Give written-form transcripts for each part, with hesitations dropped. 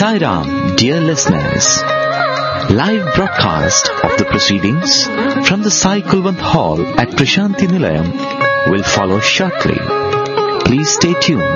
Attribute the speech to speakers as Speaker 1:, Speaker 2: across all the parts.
Speaker 1: Sai Ram, dear listeners. Live broadcast of the proceedings from the Sai Kulwant Hall at Prashanti Nilayam will follow shortly. Please stay tuned.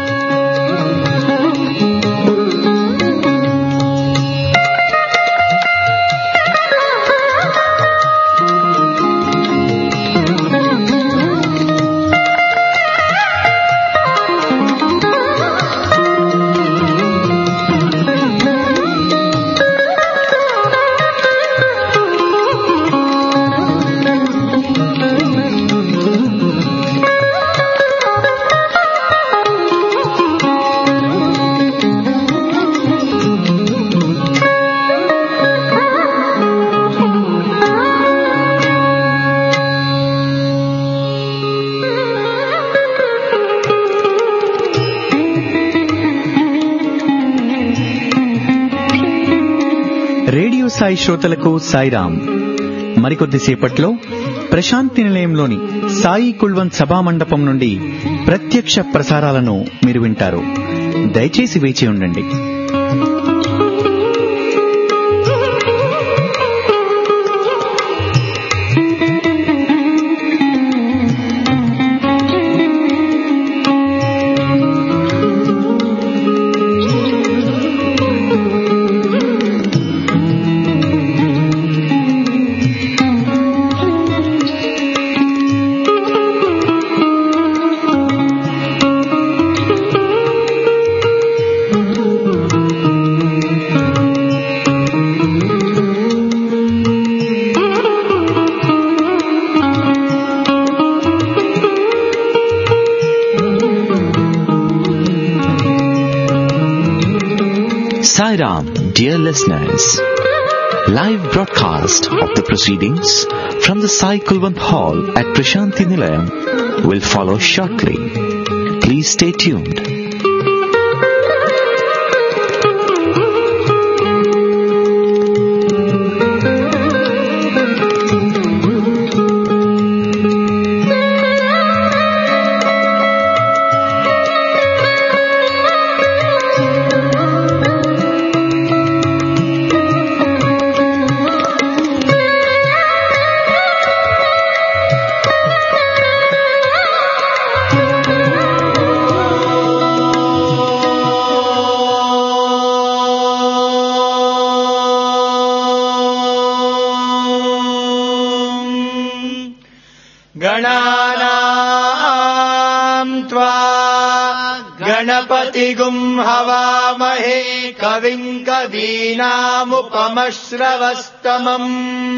Speaker 2: Sai శ్రోతలకు సాయిరాం. మరికొద్దిసేపట్లో ప్రశాంతి నిలయంలోని సాయి కుల్వంత్ సభా మండపం నుండి ప్రత్యక్ష ప్రసారాలను మీరు వింటారు. దయచేసి వేచి ఉండండి.
Speaker 1: Sai Ram, dear listeners. Live broadcast of the proceedings from the Sai Kulwant Hall at Prashanti Nilayam will follow shortly. Please stay tuned.
Speaker 3: गणपतिगुं हवामहे कविं कवीनामुपमश्रवस्तमम्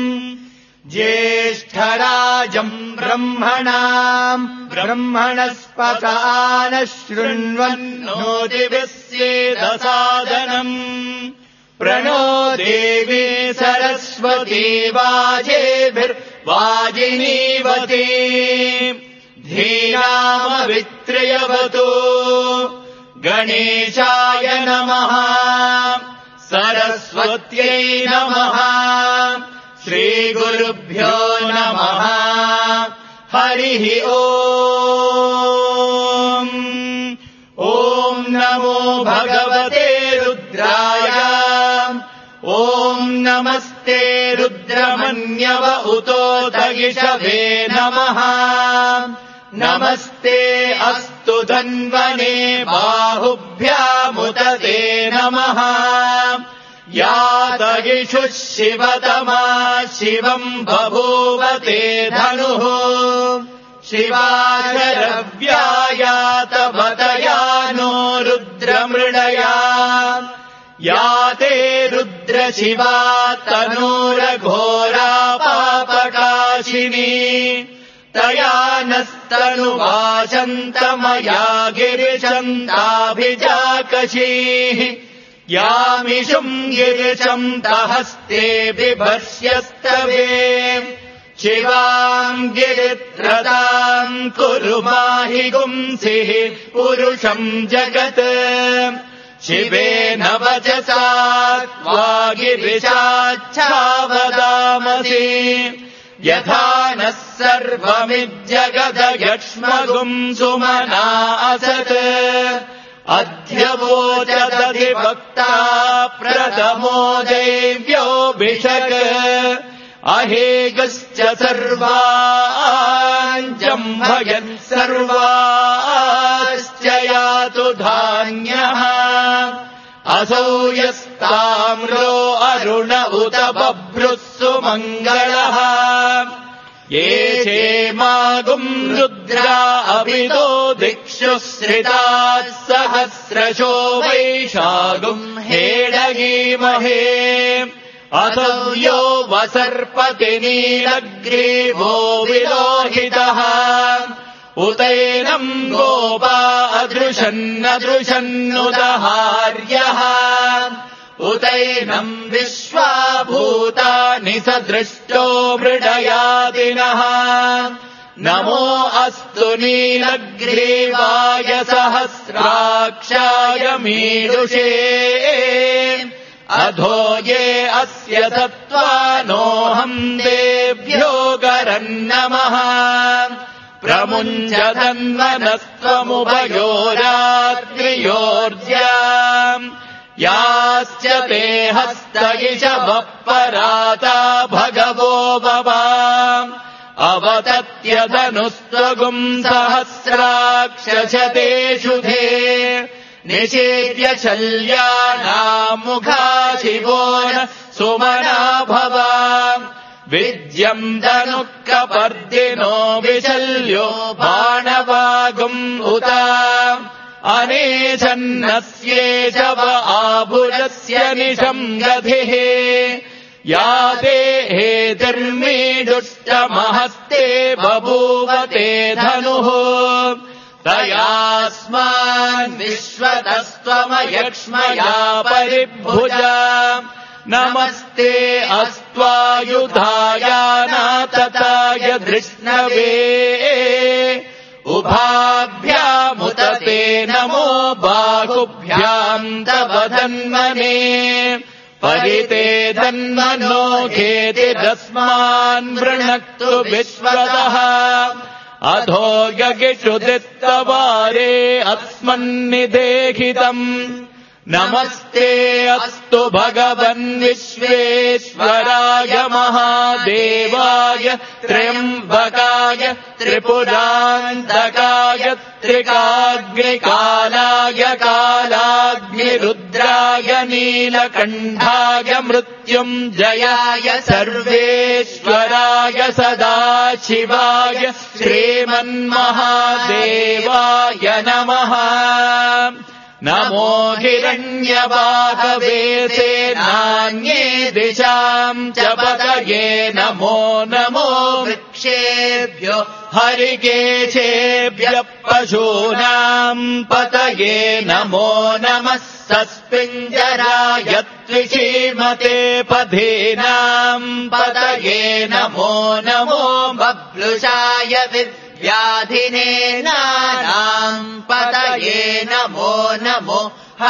Speaker 3: ज्येष्ठराजम् ब्रह्मणस्पत नः शृण्वन्नोतिभिः सेदसादनम् प्रणो देवी सरस्वती वाजेभिर्वाजिनीवती धीनामवित्रयवतु गणेशाय नमः सरस्वत्यै नमः श्रीगुरुभ्यो नमः हरिः ओम् ॐ नमो भगवते रुद्राय ॐ नमस्ते रुद्रमन्यव उतोदगिषभे नमः नमस्ते अस्तु धन्वने बाहुभ्यामुत ते नमः यादगिषुः शिवतमा शिवम् बभूव ते धनुः शिवाशरव्यायातभतया नो रुद्रमृडया या ते रुद्रशिवा तनूरघोरा पापकाशिनी तया नस्तनुवासन्तमया गिरिशन्ताभिजाकशीः यामिषुम् गिरिशन्तहस्ते बिभर्ष्यस्तवे शिवाम् गिरित्रताम् कुरु माहि गुंसिः पुरुषम् जगत् शिवेन वचसा गिरिशाच्छावदामसि यथा नः सर्वमिज्जगदयक्ष्मगुम् सुमना असत् अध्यवोचदधिभक्ता प्रथमो दैव्योऽभिषक् अहेगश्च सर्वाञ्जम्भयन् सर्वाश्च यातु धान्यः असौ यस्ताम्रो अरुण उत बभ्रुः सुमङ्गलः ये चेमागुम् रुद्रा अभितो दिक्षु श्रिताः सहस्रशो वैशागुम् हेडगीमहे असौ यो वसर्पति नीलग्रीवो विलोहितः उतैनम् गोपा अदृशन्नदृशन्नुदहार्यः उतैनम् विश्वाभूतानि सदृष्टो मृडयादिनः नमो अस्तु नीलग्रीवाय सहस्राक्षाय मीडुषे अधो ये अस्य सत्त्वानोऽहम् देभ्यो गरन्नमः प्रमुञ्चदन्वनस्त्वमुभयोरात्रियोर्ज्याम् याश्च ते हस्त इषवः पराता भगवो भवा अवतत्यधनुस्त्वगुम् सहस्राक्षशते शुधे निषेव्य शल्यानाम् मुखा शिवो न सुमना भवा विद्यम् धनुःकपर्दिनो विशल्यो बाणवागुम् उत अनेशन्नस्येषव आभुजस्य निशङ्गधिः या ते हेतिर्मीडुष्टमहस्ते बभूवते धनुः तयास्मान् विश्वतस्त्वमयक्ष्मया परिभुज नमस्ते अस्त्वायुधायानातताय धृष्णवे उभाभ्यामुत ते नमो बाहुभ्याम् तव धन्वने परिते धन्वनो घेतिरस्मान् वृणक्तु विश्वतः अधो यगिषु दित्तवारे अस्मन्निदेहितम् नमस्ते अस्तु भगवन् विश्वेश्वराय महादेवाय त्र्यम्बकाय त्रिपुरान्तकाय त्रिकाग्निकालाय कालाग्निरुद्राय नीलकण्ठाय मृत्युञ्जयाय सर्वेश्वराय सदाशिवाय श्रीमन्महादेवाय नमः नमो हिरण्यबाहवे सेनान्ये दिशाम् च पतये नमो नमो वृक्षेभ्यो हरिकेशेभ्यः पशूनाम् पतये नमो नमः सस्पिञ्जराय त्रिशीमते पधीनाम् पतये नमो नमो बभ्रुषाय व्याधिनेनानाम् पतये नमो नमो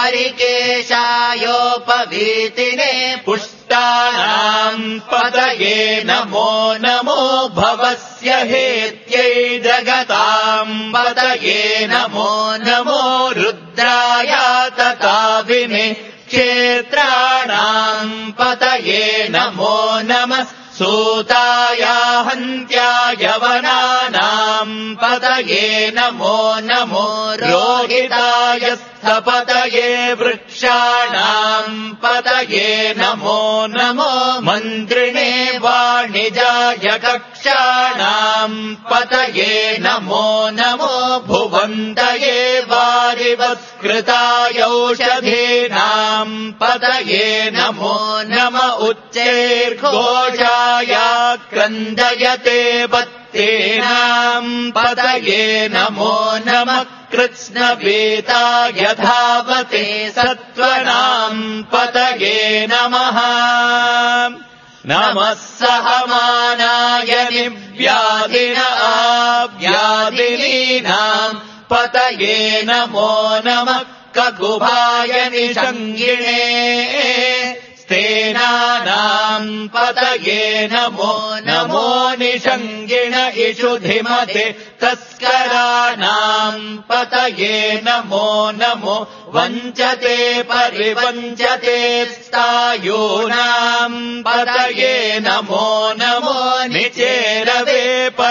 Speaker 3: हरिकेशायोपवीतिने पुष्टानाम् पतये नमो नमो भवस्य हेत्यै जगताम् पतये नमो नमो रुद्राय तताविने क्षेत्राणाम् पतये नमो नमः सूताय हन्त्याय वनानाम् पतये नमो नमो रोहिताय स्थपतये वृक्षाणाम् पतये नमो नमो मन्त्रिणे वाणिजाय कक्षाणाम् पतये नमो नमो भुवन्तये वारिवस्कृताय औषधीनाम् पतये नमो नम उच्चैर्घोषाय क्रन्दयते बत्तेनाम् पतये नमो नमः कृत्स्नवेताय धावते सत्त्वनाम् पतये नमः नमः सहमानाय निव्याधिन आव्याधिनीनाम् पतये नमो नमः ककुभाय निषङ्गिणे स्तेनानाम् पतये नमो नमो निषङ्गिण इषुधिमते तस्कराणाम् पतये नमो नमो वञ्चते परिवञ्चते स्थायूनाम् पतये नमो नमो निचेरवे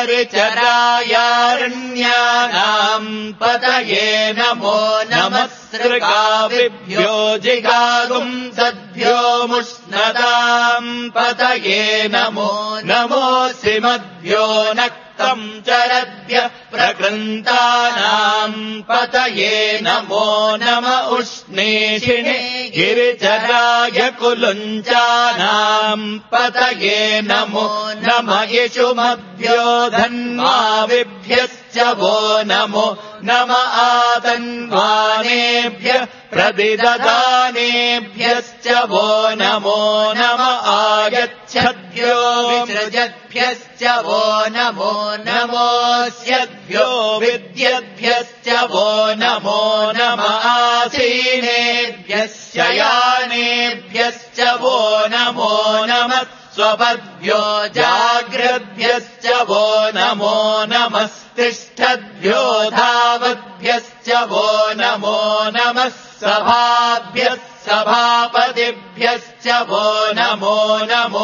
Speaker 3: परिचरायारण्यानाम् पतये नमो नमः सृगाविभ्यो जिगागुम् सद्भ्यो मुष्णताम् पतये नमो नमोऽसिमद्भ्यो नक्तम् चरद्भ्य प्रकृन्तानाम् पतये नमो नम उष्णेशिने गिरिचराय कुलुञ्चानाम् पतये नमो नम यशुमभ्यो धन्वाविभ्यश्च वो नमो नम आतन्वानेभ्यः प्रतिददानेभ्यश्च वो नमो नम आयच्छद्भ्यो विसृजद्भ्यश्च वो नमो नमोऽस्यद्भ्यो विद्यद्भ्यश्च वो नमो नम आसीनेभ्यः शयानेभ्यश्च वो नमो नमः स्वपद्भ्यो जाग्रद्भ्यश्च वो नमो नमस्तिष्ठद्भ्यो धावद्भ्यश्च वो नमो नमः सभाभ्यः सभापतिभ्यश्च वो नमो नमो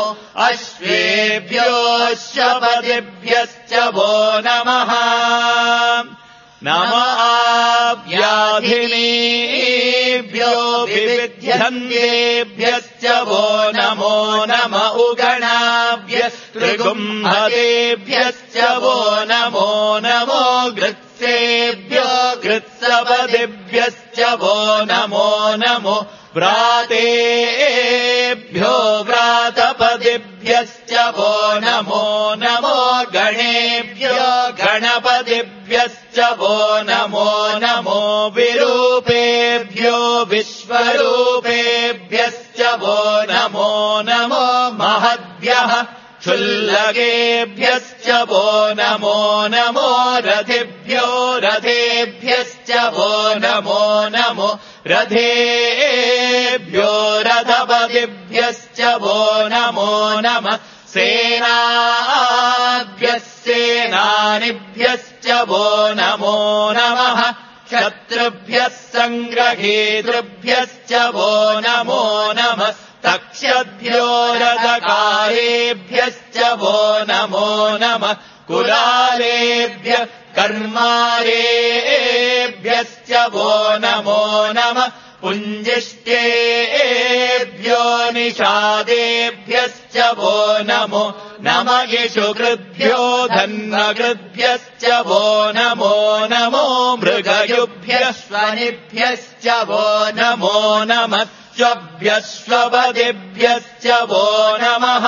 Speaker 3: अश्वेभ्योऽश्वपतिभ्यश्च वो नमः नम आव्याधिनीभ्यो विविध्यन्तेभ्यश्च वो नमो नम उगणाभ्यस्त्रिगुम्हतेभ्यश्च वो नमो नमो गृत्सेभ्यो गृत्सपतिभ्यश्च वो नमो नमो व्रातेभ्यो व्रातपतिभ्यश्च वो नमो नमो गणेभ्यो गणपतिभ्यश्च वो नमो नमो विरूपेभ्यो विश्वरूपेभ्यश्च वो नमो नमो महद्भ्यः क्षुल्लकेभ्यश्च वो नमो नमो रथेभ्यो रथेभ्यश्च वो नमो नमो रथेभ्यो रथपतिभ्यश्च वो नमो नमः सेनाभ्यः सेनानिभ्यश्च वो नमो नमः शत्रुभ्यः सङ्ग्रहेतृभ्यश्च वो नमो नमः तक्षद्भ्यो रथकारेभ्यश्च वो नमो नमः कुलालेभ्यः कर्मारेभ्यश्च वो नमो नमः पुञ्जिष्टेभ्यो निषादेभ्यश्च वो नमो नम यशुकृद्भ्यो धन्वकृद्भ्यश्च वो नमो नमो मृगयुभ्यः स्वनिभ्यश्च वो नमो नमः स्वभ्यश्वपतिभ्यश्च वो नमः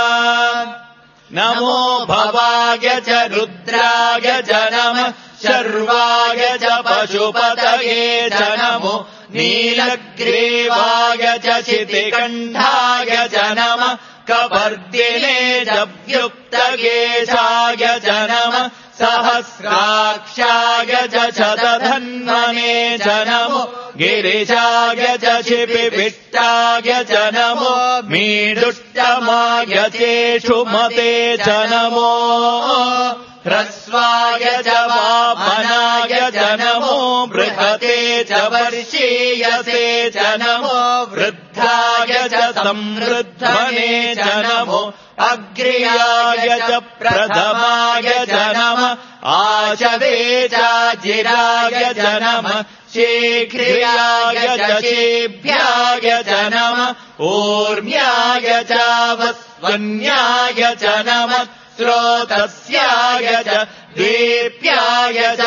Speaker 3: नमो भवाय च रुद्राय च नमः शर्वाय च पशुपतये च नमो नीलग्रीवाय च शितिकण्ठाय च नमः कपर्दिने च व्युक्तकेशाय च नमः सहस्राक्षाय च शतधन्वने च नमो गिरिजाय च शिपिविष्टाय च नमो मीडुष्टमाय चेषुमते च नमो ह्रस्वाय च वामनाय च नमो बृहते च वर्षीयसे च नमो वृद्धाय च संवृद्धने च नमो अग्र्याय च प्रथमाय च नमः आचवे चाजिराय च नमः शीघ्राय च शेभ्याय च नमः ऊर्म्याय च वस्वन्याय च नमः स्रोतस्याय च दीप्याय च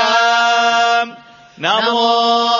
Speaker 3: नमो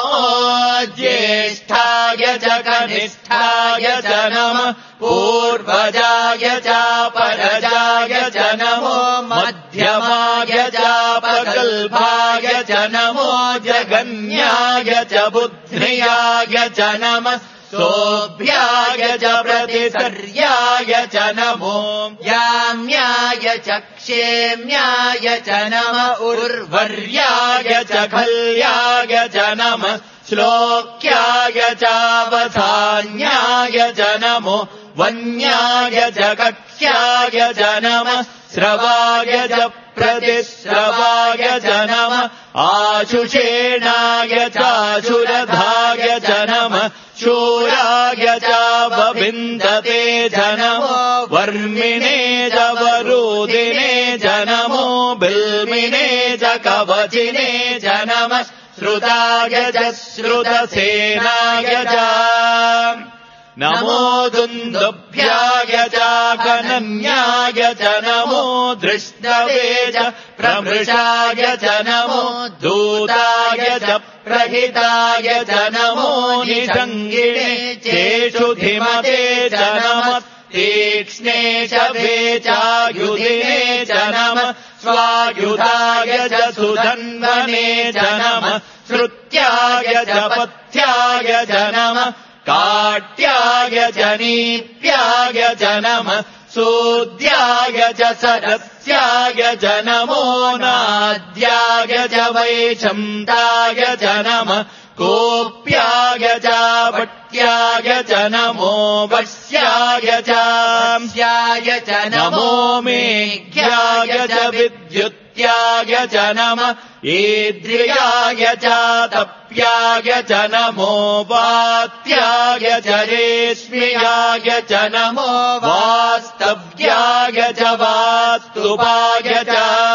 Speaker 3: ज्येष्ठाय च कनिष्ठाय च नमः पूर्वजाय च परजाय च नमो मध्यमाय च प्रगल्भाय च नमो जगन्याय च बुद्ध्याय च नमः सोऽभ्याय च प्रतिसर्याय च नमो याम्याय च क्षेम्याय च नमः उर्वर्याय च खल्याय च नमः श्लोक्याय च वधान्याय च नमो वन्याय च कक्ष्याय च नमः श्रवाय च प्रतिश्रवाय च नमः आशुषेणाय चाशुरधाय च नमः शूराय च वविन्दते च नमो वर्मिणे च वरूधिने च नमो बिल्मिने च कवचिने च नमः श्रुताय च श्रुतसेनाय च नमो दुन्दुभ्याय च कनन्याय च नमो दृष्टवे च प्रमृषाय च नमो दूताय च प्रहिताय च नमो निषङ्गिणे चेषु धिमते च नमः तीक्ष्णे शवे चायुधिने च नमः स्वायुधाय च सुधन्वने च नमः श्रुत्याय च पथ्याय च नमः काट्याय च नीप्याय च नमः सूद्याय च सरस्याय च नमो नाद्याय च वैशन्ताय च नमः कोप्याय च वट्याय च नमो वश्याय च नमो मेघ्याय च विद्युत्याय च नमः ईद्रियाय च तप्याय च नमो वात्याय च रेश्म्याय च नमो वास्तव्याय च वास्तुपाय च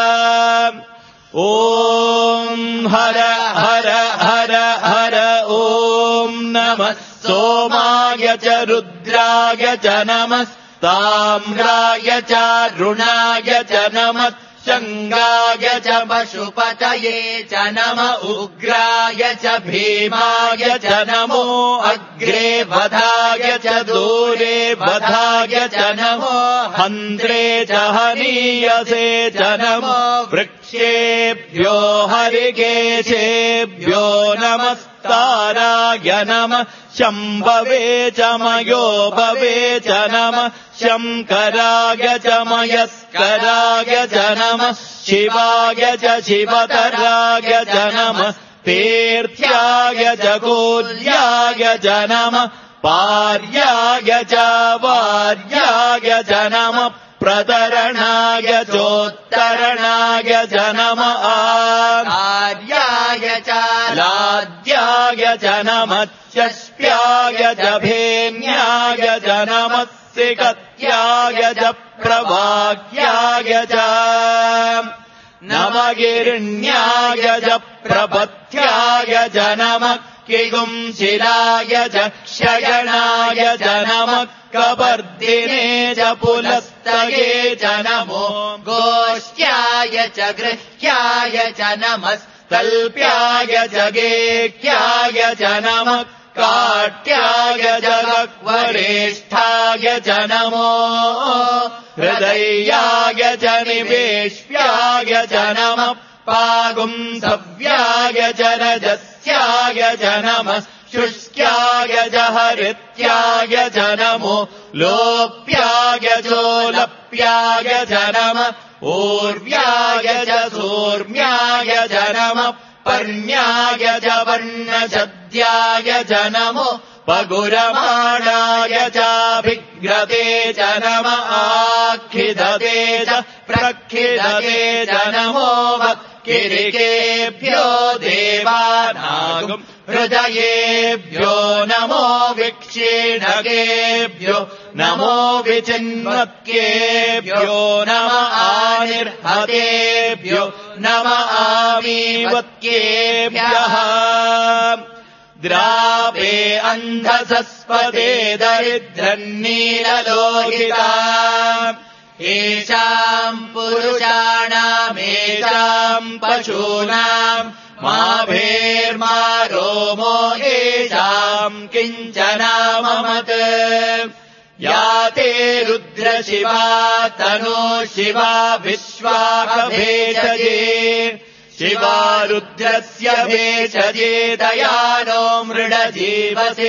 Speaker 3: ॐ हर हर हर हर ॐ नमः सोमाय च रुद्राय च नमः ताम्राय च रुणाय च नमः शङ्गाय च पशुपतये च नमः उग्राय च भीमाय च नमो अग्रे वधाय च दूरे वधाय च नमो हन्त्रे च हनीयसे च नमो वृक्षेभ्यो हरिकेशेभ्यो नमस्ताराय नमः शम्भवे च मयोभवे च नमः शङ्कराय च मयस्कराय च नमः शिवाय च शिवतराय च नमः तीर्थ्याय च कूल्याय च नमः पार्याय च वार्याय च नमः प्रतरणाय चोत्तरणाय च नमः आर्याय च लाद्याय च नमः चष्प्याय च भेन्याय च नमः सिकत्याय च प्रभाग्याय च नमगिरिण्याय च प्रपथ्याय च नमः किगुंशिलाय च क्षयणाय च नमः कपर्दिने च पुलस्तये च नमो गोष्ठ्याय च गृह्याय च नमः तल्प्याय च गेह्याय च नमः काट्याय च वरेष्ठाय च नमो हृदयाय च निवेश्याय च नमः पागुंसव्याय च रजस्याय च नमः शुष्क्याय च हरित्याय च नमो लोप्याय चोलप्याय च नमः ऊर्व्याय च सूर्म्याय च नमः पर्ण्याय च वर्णशद्याय च नमो पगुरमाणाय चाभिघ्रते च नमः आखिदते च प्रखिदते च नमो किरिकेभ्यो देवानागुं हृदयेभ्यो नमो विक्षीणकेभ्यो नमो विचिन्वत्केभ्यो नमः आनिर्हतेभ्यो नमः आमीवत्केभ्यः द्रावे अन्धसस्पदे दरिद्रन्नीललोहिता येषाम् पुरुषाणामेषाम् पशूनाम् मा भेर्मा रोमो येषाम् किञ्चनाममत् या ते रुद्रशिवा तनो शिवा विश्वाकभेषजे शिवा रुद्रस्य भेषजे दयानो मृडजीवसे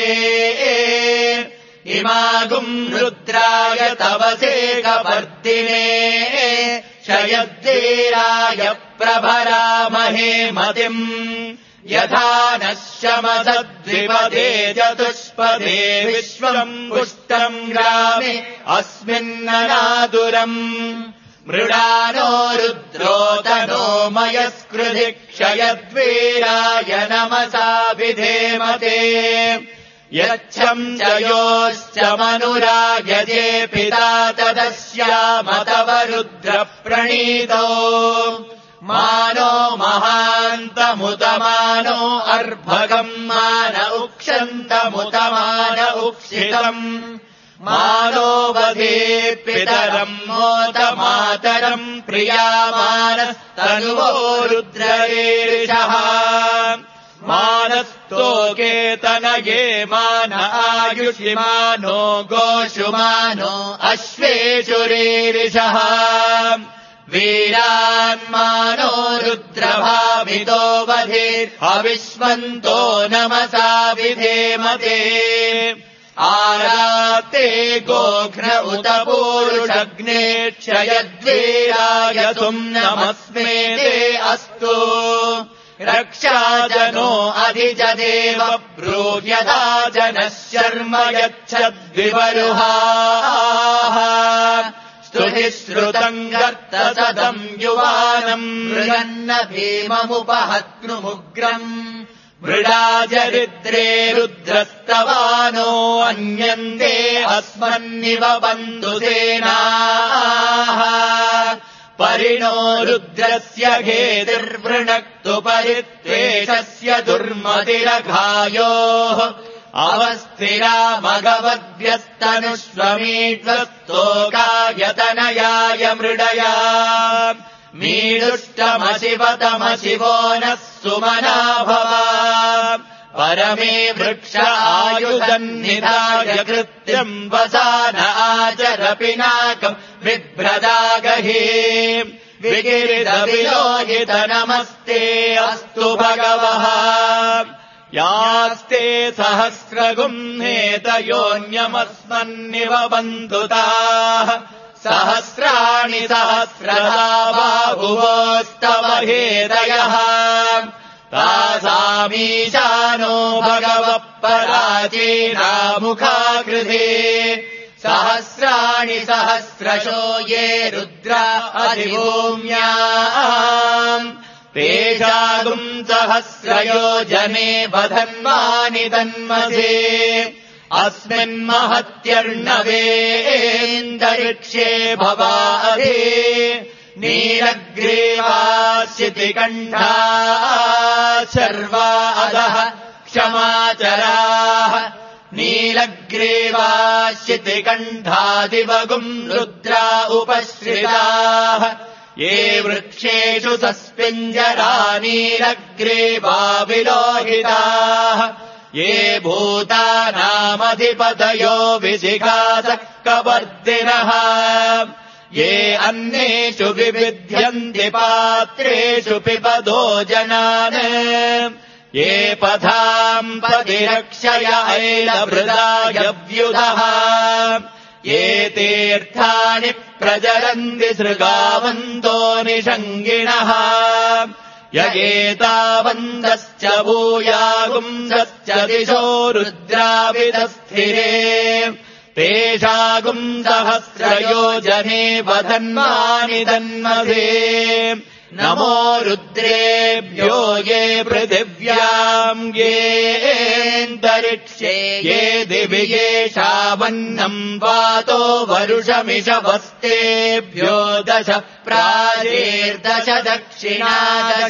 Speaker 3: इमागुम् रुद्राय तवसे कपर्दिने शयद्वीराय प्रभरामहे मतिम् यथा नः शमसद्विपदे चतुष्पदे विश्वम् पुष्टम् ग्रामे अस्मिन्ननादुरम् मृडानो रुद्रोतनो मयस्कृधि क्षयद्वीराय नमसा विधेमते यच्छं च योश्च मनुरायजे पिता तदस्यामतव रुद्रप्रणीतो मानो महान्तमुतमानो अर्भगम् मान उक्षन्तमुतमान उक्षितम् मानो वधे पितरम् मोतमातरम् प्रियामानस्तनुवो रुद्ररीरिषः मानस्तोकेतनये मान आयुषिमानो गोषुमानो अश्वेषु रीरिषः वीरान्मानो रुद्रभावितो वधे अविश्वन्तो नमसा विधेमते आराते गोघ्न उत पूरुषग्ने क्षयद्वीराय नमस्मे ते अस्तु रक्षाजनो अधिजदेव ब्रूह्यता जनः शर्म यच्छद्विवरुहाः स्तुति श्रुतम् गर्तसदम् युवानम् मृगन्न भीममुपहत्नुमुग्रम् मृडाजरिद्रे रुद्रस्तवानो अन्यन्ते अस्मन्निव बन्धुसेनाः परिणो रुद्रस्य घेतिर्वृणक्तु परित्वेषस्य दुर्मतिरघायोः अवस्थिरा मघवद्भ्यस्तनुष्वमीड्वस्तोकायतनयाय मृडया मीडुष्टमशिवतमशिवो नः सुमना भव परमे वृक्ष आयुधन्निधाय कृत्यम् वसान आचर पिनाकम् बिभ्रदागहे विगिरिदविलोहित नमस्ते अस्तु भगवः यास्ते सहस्रगुम्नेतयोऽन्यमस्मन्निव बन्धुताः सहस्राणि सहस्रदा बाहुवोस्तव हेदयः तासामीशानो भगवः पराचीनामुखाकृते सहस्राणि सहस्रशो ये रुद्रा अधिभूम्याम् तेषागुम् सहस्रयोजने वधन्वानि तन्मसे अस्मिन्महत्यर्णवेन्दरिक्षे भवाधे नीलग्रीवाशितिकण्ठा शर्वा अधः क्षमाचराः नीलग्रीवाशितिकण्ठादिवगुम् रुद्रा उपश्रिताः ये वृक्षेषु सस्पिञ्जरा नीलग्रीवा विलोहिताः ये भूतानामधिपतयो विशिखासः कवर्दिनः ये अन्येषु विविध्यन्ति पात्रेषु पिबदो जनान् ये पथाम् पतिरक्षय ऐलभृदायव्युधः ये तीर्थानि प्रचरन्ति सृगावन्तो निषङ्गिणः यगेतावन्दश्च भूयागुंसश्च दिशो रुद्राविदस्थिरे तेषागुम् सहस्रयोजने वधन्वानि तन्मसे नमो रुद्रेभ्यो ये पृथिव्याम् येऽन्तरिक्षे ये दिवि येषावन्नम् वातो वरुषमिषवस्तेभ्यो दश प्राचीर्दश दक्षिणादश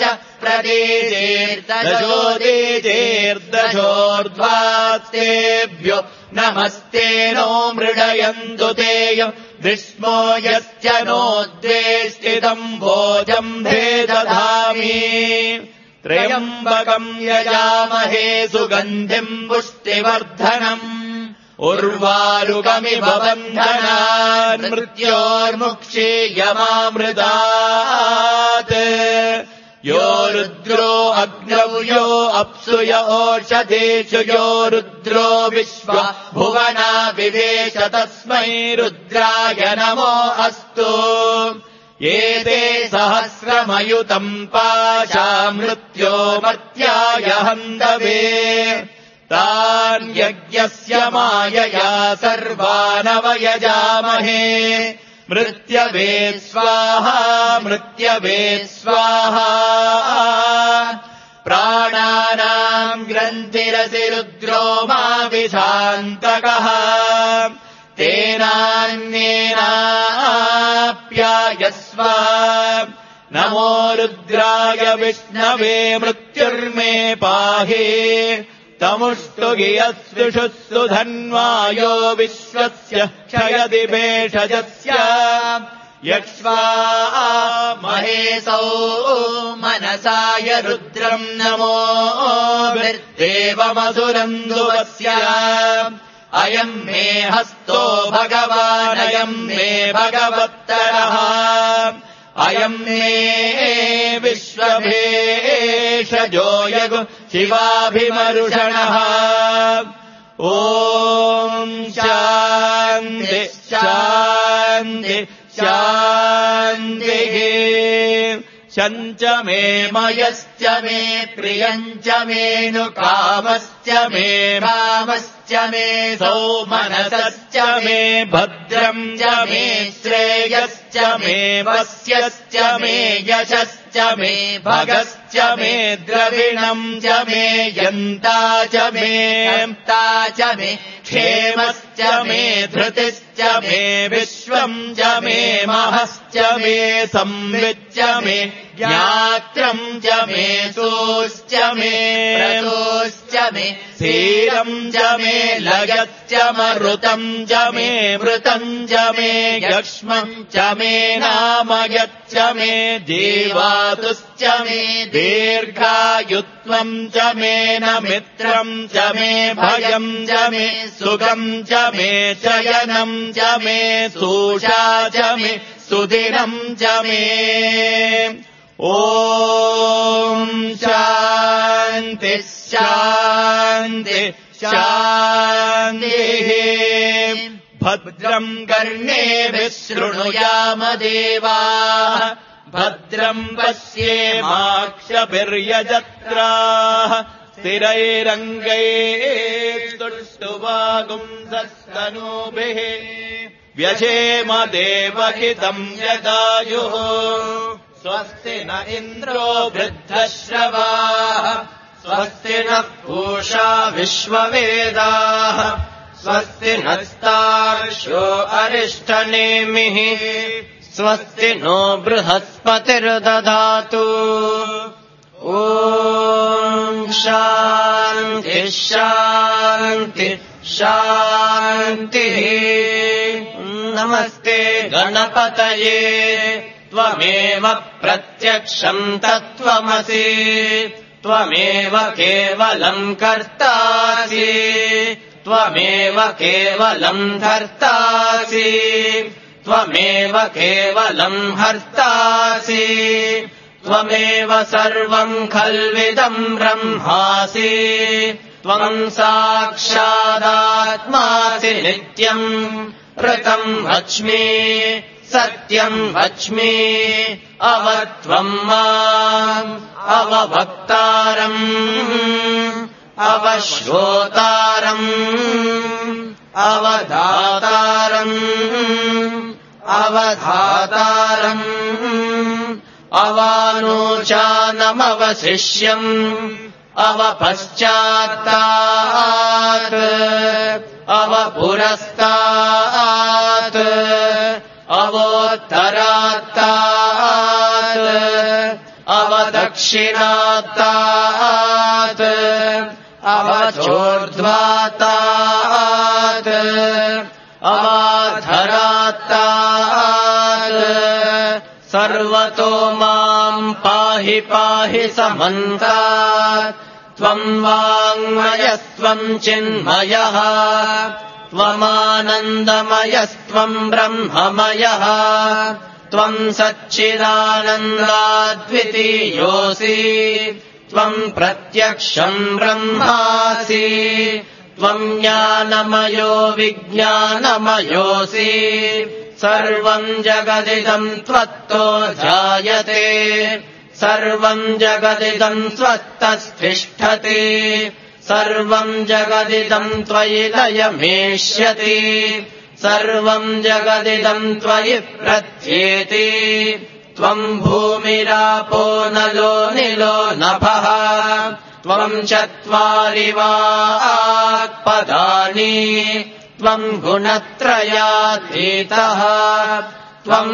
Speaker 3: प्रदेशेर्दशोदेशेर्दशोर्ध्वास्तेभ्यो नमस्ते नो मृडयन्तु तेयम् विष्मो यश्च नो द्वेष्टितम् भोजम् भेदधामि त्र्यम्बकम् यजामहे सुगन्धिम् पुष्टिवर्धनम् उर्वारुकमिव बन्धनान् मृत्योर्मुक्षीयमामृतात् यो रुद्रो अग्नौ यो अप्सु य ओषधेषु यो रुद्रो विश्वा भुवना विवेश तस्मै रुद्राय नमो अस्तु एते सहस्रमयुतम् पाशा मृत्यो मर्त्याय हन्दवे तान् यज्ञस्य मायया सर्वानवयजामहे मृत्यवे स्वाहा मृत्यवे स्वाहा प्राणानाम् ग्रन्थिरसि रुद्रो मा विशान्तकः तेनान्येनाप्यायस्व नमो रुद्राय विष्णवे मृत्युर्मे पाहि तमुष्टु गियस्विषुस्सु धन्वायो विश्वस्य क्षयति भेषजस्य यक्ष्वा महेशौ मनसाय रुद्रम् नमो देवमसुरन्दुवस्य अयम् मे हस्तो भगवानयम् मे भगवत्तरः अयम् मे विश्वभेषजो यगु शिवाभिमरुषणः ॐ शान्ति शान्ति शान्तिः शञ्च मे मयश्च मे प्रियञ्च मेऽनुकामश्च मे कामश्च मे सौमनसश्च मे भद्रम् च मे श्रेयश्च मे वस्यश्च मे यशश्च मे भगश्च मे द्रविणम् च मे यन्ता च मे हन्ता च मे क्षेमश्च मे धृतिश्च मे विश्वम् च मे महश्च मे संविच्च मे ज्ञात्रम् च मे सोश्च मे प्रतोश्च मे धीरम् च मे लयश्च मरुतम् च मे मृतम् च मे यक्ष्मम् च मे नामयच्च मे जीवातुश्च मे दीर्घायुत्वम् च मे न मित्रम् च मे भयम् च मे सुखम् च मे चयनम् च मे सूषा च मे सुदिनम् च मे ॐ शान्ति शान्ति शान्तिः भद्रम् कर्णेभिः शृणुयाम देवाः भद्रम् पश्येमाक्षभिर्यजत्राः स्थिरैरङ्गैस्तुष्टुवागुंसस्तनूभिः व्यशेम देवहितम् यदायुः स्वस्ति न इन्द्रो वृद्धश्रवाः स्वस्ति नः पूषा विश्ववेदाः स्वस्ति नस्तार्क्ष्यो अरिष्टनेमिः स्वस्ति नो बृहस्पतिर्दधातु ॐ शान्ति शान्ति शान्तिः नमस्ते गणपतये त्वमेव प्रत्यक्षम् तत्त्वमसि त्वमेव केवलम् कर्तासि त्वमेव केवलम् धर्तासि त्वमेव केवलम् हर्तासि त्वमेव सर्वम् खल्विदम् ब्रह्मासि त्वम् साक्षादात्मासि नित्यम् ऋतम् वच्मि सत्यम् वच्मि अवत्वम् माम् अववक्तारम् अवश्रोतारम् अवधातारम् अवधातारम् अवानोचानमवशिष्यम् अवपश्चात्तात् अवपुरस्तात् अवोत्तरात्तात् अवदक्षिणात्तात् अवचोर्ध्वात्तात् अवाधरात्तात् सर्वतो माम् पाहि पाहि समन्तात् त्वम् वाङ्मयस्त्वम् चिन्मयः त्वमानन्दमयस्त्वम् ब्रह्ममयः त्वम् सच्चिदानन्दाद्वितीयोऽसि त्वम् प्रत्यक्षम् ब्रह्मासि त्वम् ज्ञानमयो विज्ञानमयोऽसि सर्वम् जगदिदम् त्वत्तो जायते सर्वम् जगदिदम् त्वत्तस्तिष्ठति सर्वम् जगदिदम् त्वयि लयमेष्यति सर्वम् जगदिदम् त्वयि प्रत्येति त्वम् भूमिरापो नलो निलो नभः त्वम् चत्वारि वाक्पदानि त्वम् गुणत्रयातीतः त्वम्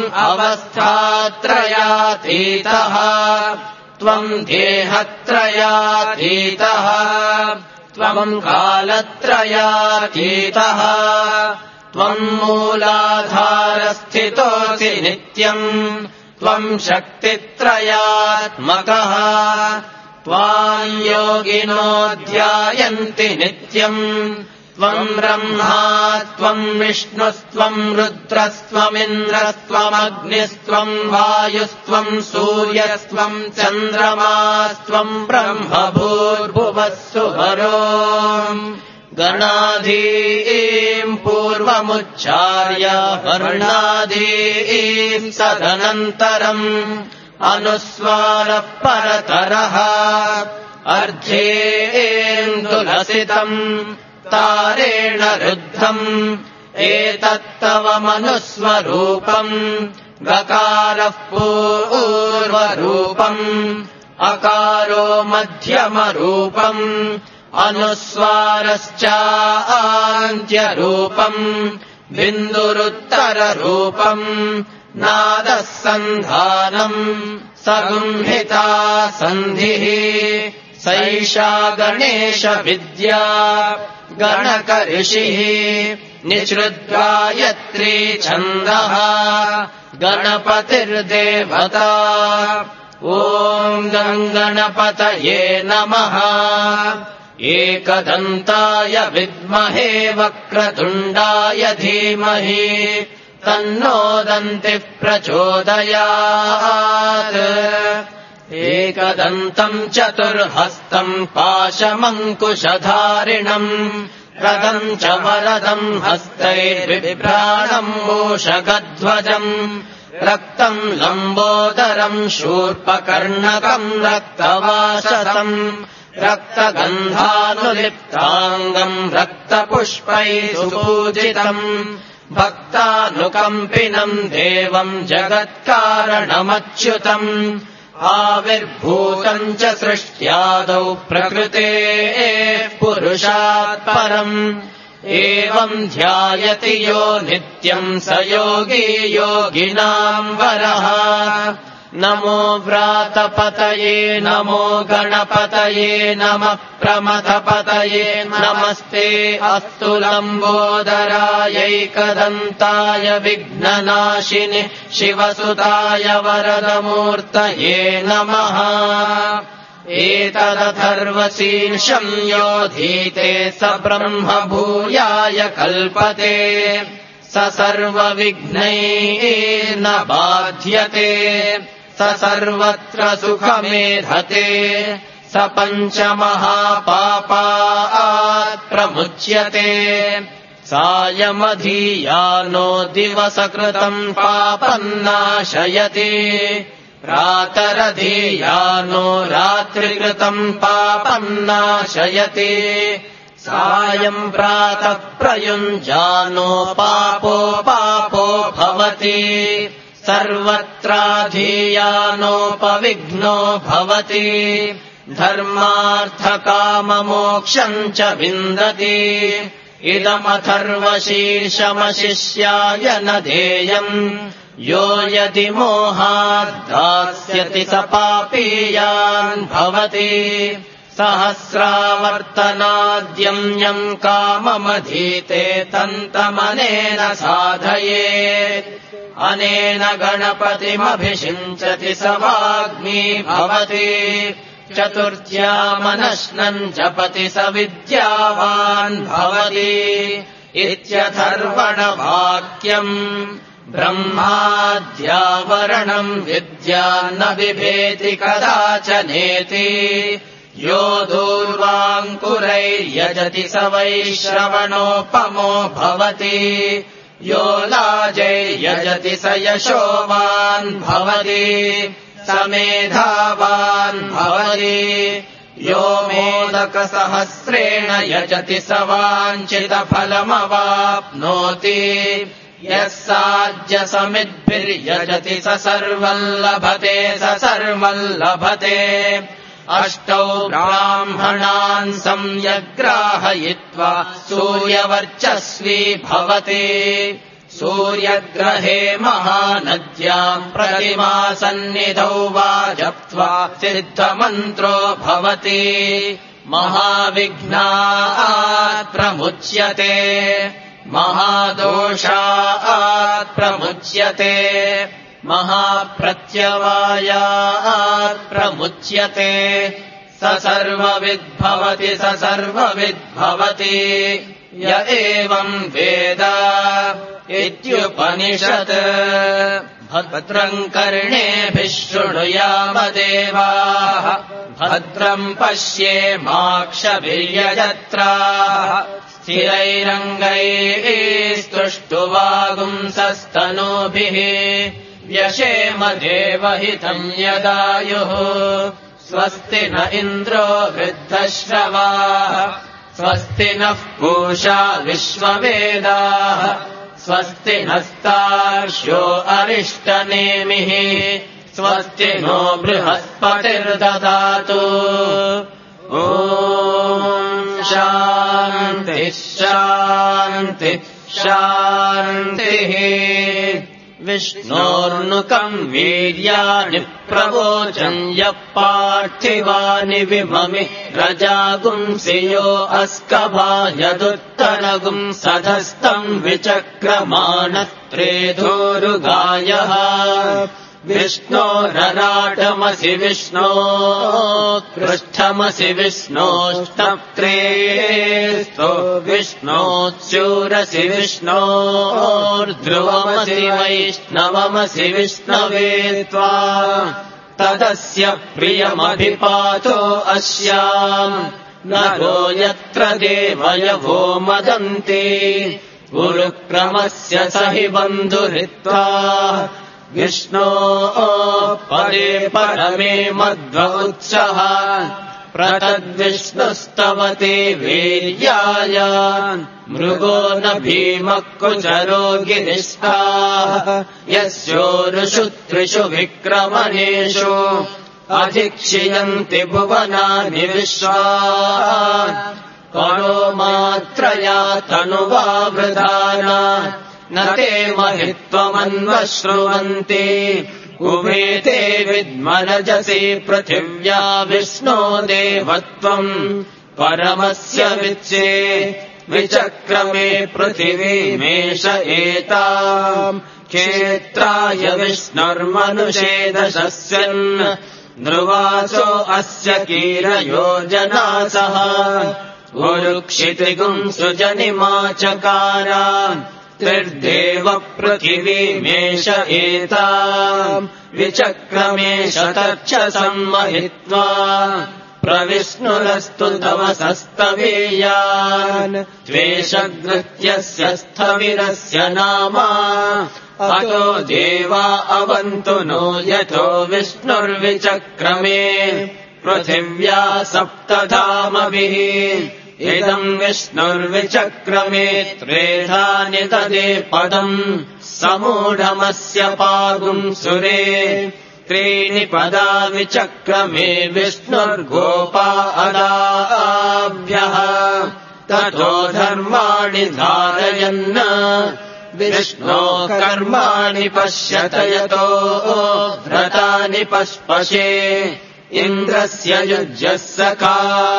Speaker 3: अवस्थात्रयातीतः त्वम् देहत्रयातीतः त्वम् कालत्रयातीतः त्वम् मूलाधारस्थितोऽसि नित्यम् त्वम् शक्तित्रयात्मकः त्वाम् योगिनो ध्यायन्ति नित्यम् त्वम् ब्रह्मा त्वम् विष्णुस्त्वम् रुद्रस्त्वमिन्द्रस्त्वमग्निस्त्वम् वायुस्त्वम् सूर्यस्त्वम् चन्द्रमास्त्वम् ब्रह्म भूर्भुवः सुवरो गणाधीम् पूर्वमुच्चार्य वर्णाधीम् सदनन्तरम् अनुस्वारः परतरः अर्धेन्दुलसितम् तारेण रुद्धम् एतत्तव मनुस्वरूपम् गकारः पूर्वरूपम् अकारो मध्यमरूपम् अनुस्वारश्चान्त्यरूपम् बिन्दुरुत्तररूपम् नादः सन्धानम् सगुंहिता सन्धिः सैषा गणेश विद्या गणकऋषिः निसृद्गायत्री छन्दः गणपतिर्देवता ॐ गणपतये नमः एकदन्ताय विद्महे वक्रतुण्डाय धीमहि तन्नो दन्तिः प्रचोदयात् एकदन्तम् चतुर्हस्तम् पाशमङ्कुशधारिणम् रदम् च वरदम् हस्तैर्बिभ्राणम् मूषकध्वजम् रक्तम् लम्बोदरम् शूर्पकर्णकम् रक्तवाससम् रक्तगन्धानुलिप्ताङ्गम् रक्तपुष्पैः सुपूजितम् भक्तानुकम्पिनम् देवम् जगत्कारणमच्युतम् आविर्भूतम् च सृष्ट्यादौ प्रकृतेः पुरुषात् परम् एवम् ध्यायति यो नित्यम् स योगी योगिनाम् वरः नमो व्रातपतये नमो गणपतये नमः प्रमथपतये नमस्ते अस्तु लम्बोदरायैकदन्ताय विघ्ननाशिनि शिवसुताय वरदमूर्तये नमः एतदथर्वशीर्षम् योधीते स ब्रह्म भूयाय कल्पते स सर्वविघ्नैर्न बाध्यते स सर्वत्र सुखमेधते स पञ्चमहापापात् प्रमुच्यते सायमधीयानो दिवसकृतम् पापम् नाशयति प्रातरधीयानो रात्रिकृतम् पापम् नाशयति सायम् प्रातः प्रयुञ्जानो पापो भवति सर्वत्राधीयानोपविघ्नो भवति धर्मार्थकाममोक्षम् च विन्दति इदमथर्वशीर्षमशिष्याय न देयम् यो यदि मोहाद्दास्यति स पापीयान् भवति सहस्रावर्तनाद्यम्यम् काममधीते तन्तमनेन साधयेत् अनेन गणपतिमभिषिञ्चति स वाग्मी भवति चतुर्थ्यामनश्नम् जपति स विद्यावान् भवति इत्यथर्वणवाक्यम् ब्रह्माद्यावरणम् विद्या न बिभेति कदाचनेति यो दूर्वाङ्कुरैर्यजति स वैश्रवणोपमो भवति यो लाजैर्यजति स यशोवान् भवति स मेधावान् भवति यो मोदकसहस्रेण यजति स वाञ्छितफलमवाप्नोति यः साज्यसमिद्भिर्यजति स सर्वम् लभते स सर्वम् लभते अष्टौ ब्राह्मणान् संयग्राहयित्वा सूर्यवर्चस्वी भवति सूर्यग्रहे महानद्याम् प्रतिमासन्निधौ वा जप्त्वा सिद्धमन्त्रो भवति महाविघ्नात् प्रमुच्यते महादोषात् प्रमुच्यते महाप्रत्यवायात् प्रमुच्यते स सर्वविद्भवति स सर्वविद्भवति य एवम् वेद इत्युपनिषत् भद्रम् कर्णेभिः शृणुयाम देवाः भद्रम् पश्येमाक्षभिर्यजत्राः स्थिरैरङ्गैः स्तुष्टुवागुंसस्तनूभिः व्यशेम देवहितम् यदायुः स्वस्ति न इन्द्रो वृद्धश्रवाः स्वस्ति नः पूषा विश्ववेदाः स्वस्ति नस्तार्क्ष्यो अरिष्टनेमिः स्वस्ति नो बृहस्पतिर्ददातु ॐ शान्तिः शान्तिः शान्तिः विष्णोर्नुकम् वीर्याणि प्रवोचम् यः पार्थिवानि विममि रजागुंसि यो अस्कभायदुत्तरगुम् सधस्तम् विचक्रमाणत्रेधोरुगायः विष्णोरराटमसि विष्णो पृष्ठमसि विष्णोष्टप्त्रेस्तो विष्णोच्यूरसि विष्णोर्ध्रुवमसि वैष्णवमसि विष्णवे त्वा तदस्य प्रियमभिपातो अस्याम् नरो यत्र देवयवो मदन्ति गुरुक्रमस्य स हि बन्धुरित्वा विष्णो परे परमे मध्व उत्सः प्रतद्विष्णुस्तवते वीर्याय मृगो न भीमः कुचरो गिरिष्ठाः यस्योरुषु त्रिषु विक्रमणेषु अधिक्षियन्ति भुवनानि विश्वा परो मात्रया तनुवावृधाना न ते महित्वमन्वश्रुवन्ति उभे ते विद्मरजसि पृथिव्या विष्णो देवत्वम् परमस्य विच्चे विचक्रमे पृथिवीमेष एताम् क्षेत्राय विष्णुर्मनुषे दशस्यन् नृवासो अस्य कीरयोजनासः गुरुक्षितिगुम् सृजनिमा चकारा त्रिर्देव पृथिवीमेष एताम् विचक्रमे शतर्क्षसम्महित्वा प्रविष्णुरस्तु तवसस्तवीयान् त्वेषगृत्यस्य स्थविरस्य नामा अतो देवा अवन्तु नो यतो विष्णुर्विचक्रमे पृथिव्या सप्तधामभिः इदम् विष्णुर्विचक्रमे त्रेधानि तदे पदम् समूढमस्य पागुंसुरे त्रीणि पदा विचक्रमे विष्णुर्गोपा अदाभ्यः ततो धर्माणि धारयन् विष्णो कर्माणि पश्यत यतो व्रतानि पश्पशे इन्द्रस्य युज्यः सखा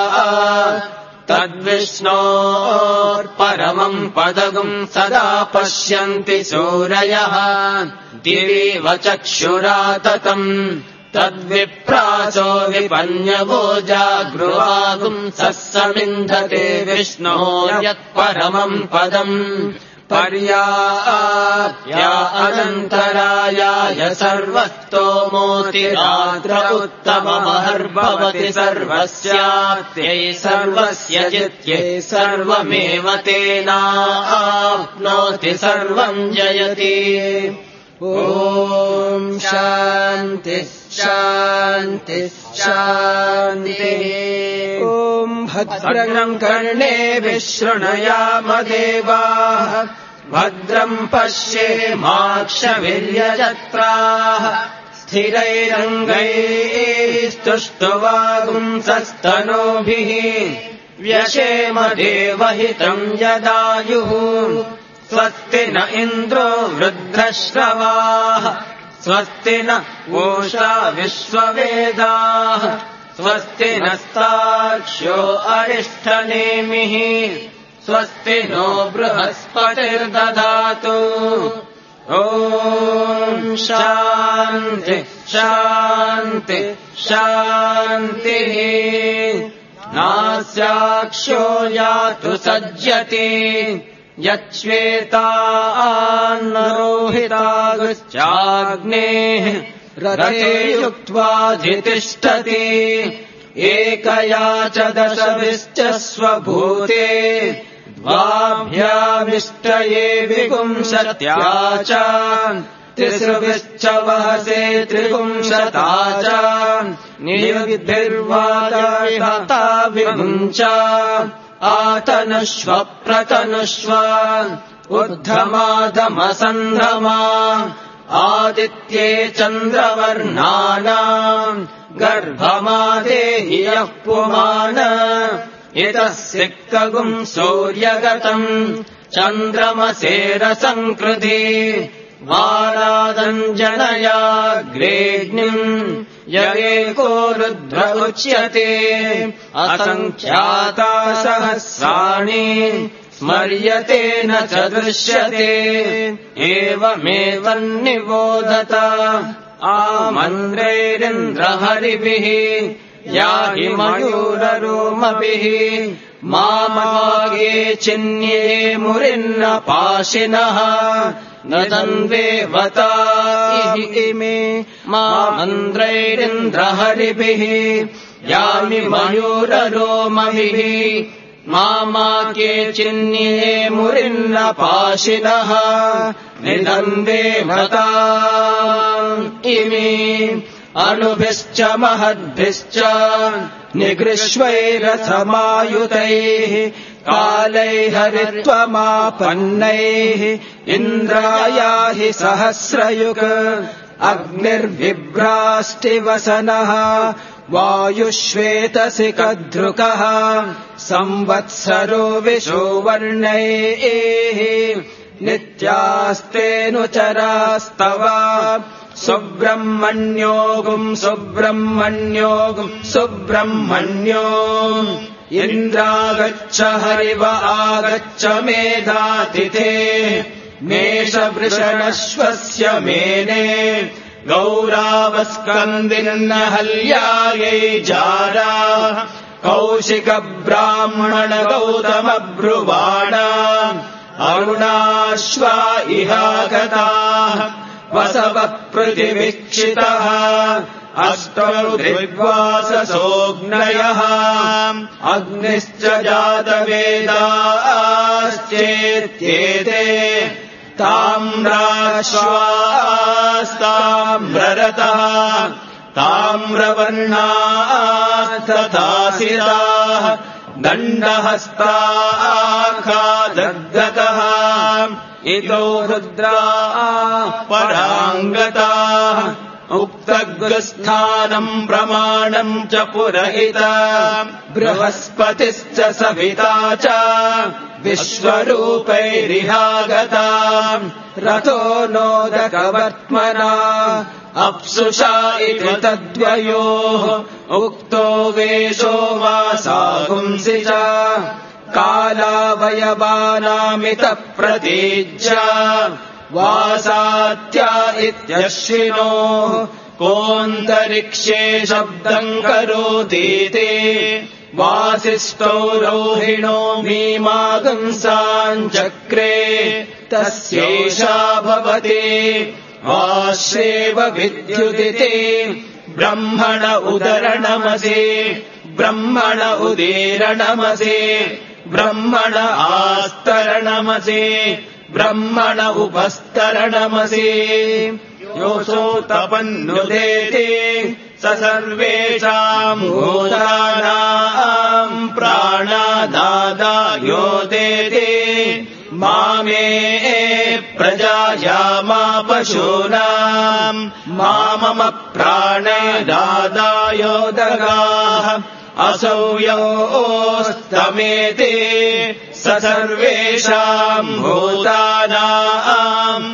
Speaker 3: तद्विष्णोर्परमम् पदगुम् सदा पश्यन्ति सूरयः दिवीव चक्षुराततम् तद्विप्रासो विपन्यवो जागृवागुम् सस्समिन्धते विष्णो यत्परमम् पदम् पर्याप्या अनन्तरायाय सर्वस्तोमोतिरात्र उत्तममहर्भवति सर्वस्यात्यै सर्वस्य जित्यै सर्वमेव तेनाप्नोति सर्वम् जयति ॐ शान्तिः
Speaker 4: शान्ति शान्तिः। ॐ भद्रं कर्णेभिः शृणुयाम देवाः भद्रं पश्येमाक्षभिर्यजत्राः स्थिरैरङ्गैस्तुष्टुवागुंसस्तनूभिः व्यशेम देवहितं यदायुः। स्वस्ति न इन्द्रो वृद्धश्रवाः स्वस्ति न पूषा विश्ववेदाः स्वस्ति नस्ताक्ष्यो अरिष्ठनेमिः स्वस्ति नो बृहस्पतिर्दधातु। ॐ शान्ति शान्ति शान्तिः। नास्याक्ष्यो यातु सज्जति यच्श्वेतान्नरोहितागश्चाग्नेः रथे युक्त्वाधितिष्ठति। एकया च दशभिश्च स्वभूते द्वाभ्यामिष्टये विपुंसत्या च तिसृभिश्च वहसे त्रिपुंसता च निर्विद्भिर्वादा विभुञ्च आतनुष्व प्रतनुष्व ऊर्ध्वमाधमसन्धमा आदित्ये चन्द्रवर्णानाम् गर्भमादेहि यः पुमान इतः सिक्तगुम् सूर्यगतम् चन्द्रमसेरसङ्कृति वारादञ्जनयाग्रेग्निम् यगेको रुद्र उच्यते असङ्ख्याता सहस्राणि स्मर्यते न च दृश्यते एवमेवन्निबोधत आमन्द्रैरिन्द्रहरिभिः याहि मयूररोमभिः मामागे चिन्ये मुरिन्न पाशिनः न तन्वेवता इमे मामन्द्रैरिन्द्रहरिभिः यामि मयूररोमभिः मामाके चिन्ये मुरिन्न पाशिनः निदन्देवता इमे अणुभिश्च महद्भिश्च निगृह्वैरथमायुतैः कालैः हरित्वमापन्नैः इन्द्रायाहि सहस्रयुग अग्निर्विभ्राष्टिवसनः वायुश्वेतसि कद्रुकः संवत्सरो विशुवर्णैः नित्यास्तेऽनुचरास्तव सुब्रह्मण्योऽगुम् सुब्रह्मण्योऽगुम् सुब्रह्मण्यो इन्द्रागच्छ हरिव आगच्छ मेधातिथे मेषवृषणश्वस्य मेने गौरावस्कन्दिन्नहल्यायै जारा कौशिकब्राह्मण गौतमब्रुवाणा अरुणाश्वा इहागताः वसवः प्रतिवीक्षितः अष्टौ द्विवाससोऽग्नयः अग्निश्च जातवेदाश्चेत्येते ताम्राश्वास्ताम्ररतः ताम्रवर्णास्तथासिताः दण्डहस्ताखादद्गतः इतो रुद्राः पराङ्गताः उक्तग्रस्थानम् प्रमाणम् च पुरहिता बृहस्पतिश्च सविता च विश्वरूपैरिहागता रतो नोदकवर्त्मना अप्सुषा इति तद्वयोः उक्तो वेशो वासागुंसि च कालावयवानामितः प्रतीज्या वासात्या इत्यश्विनोः कोऽन्तरिक्षे शब्दम् करोतीति वासिष्ठो रोहिणो मीमागंसाञ्चक्रे तस्यैषा भवति वाश्रेव विद्युदिति ब्रह्मण उदरणमसि ब्रह्मण उदीरणमसि ब्रह्मण आस्तरणमसि ब्रह्मण उपस्तरणमसि योऽसौ तपन्नुदेति स सर्वेषाम् भूतानाम् प्राणादादायो देति मामे प्रजायामा पशूनाम् मामम प्राणदादायो दगाः असौ योऽस्तमेति स सर्वेषाम् भूतानाम्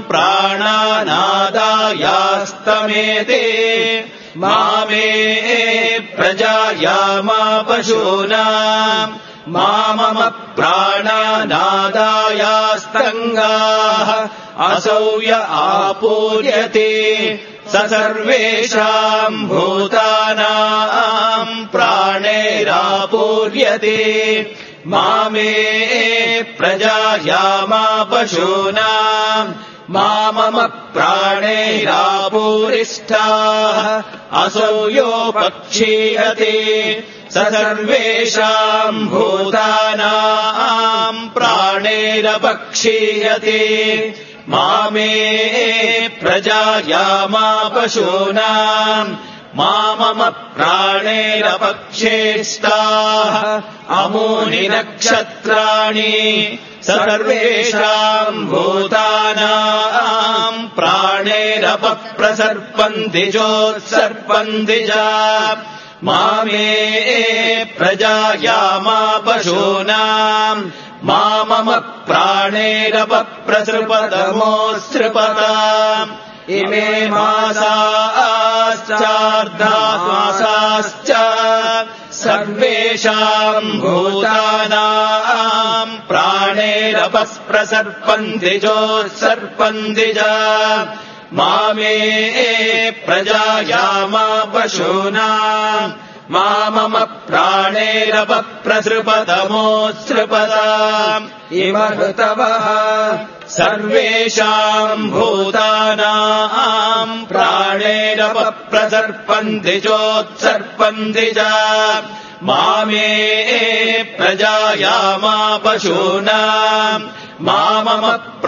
Speaker 4: प्राणानादायास्तमेति मामे प्रजायामा पशूनाम् मामम प्राणानादायास्तङ्गाः असौ य आपूर्यते स सर्वेषाम् भूतानाम् प्राणैरापूर्यते मामे प्रजायामा पशूनाम् मामम प्राणैरापूरिष्ठाः असौ योपक्षीयते स सर्वेषाम् भूतानाम् प्राणैरपक्षीयते मामे प्रजायामा पशूनाम् मामम प्राणैरपक्षेष्टाः अमूनि नक्षत्राणि सर्वेषाम् भूतानाम् प्राणैरपप्रसर्पन्ति चोत्सर्पन्ति च मामे प्रजायामा पशूनाम् मामम प्राणैरपप्रसृपतमोऽसृपताम् इमे मासाश्चार्धामासाश्च सर्वेषाम् भूतानाम् प्राणैरपप्रसर्पन्ति चोत्सर्पन्ति च मामे प्रजायामा पशूनाम् मामम प्राणैरपप्रसृपतमोऽसृपताम् इम ऋतवः सर्वेषाम् भूतानाम् प्राणैरपप्रसर्पन्ति चोत्सर्पन्ति च मामे प्रजायामा पशूनाम् मामम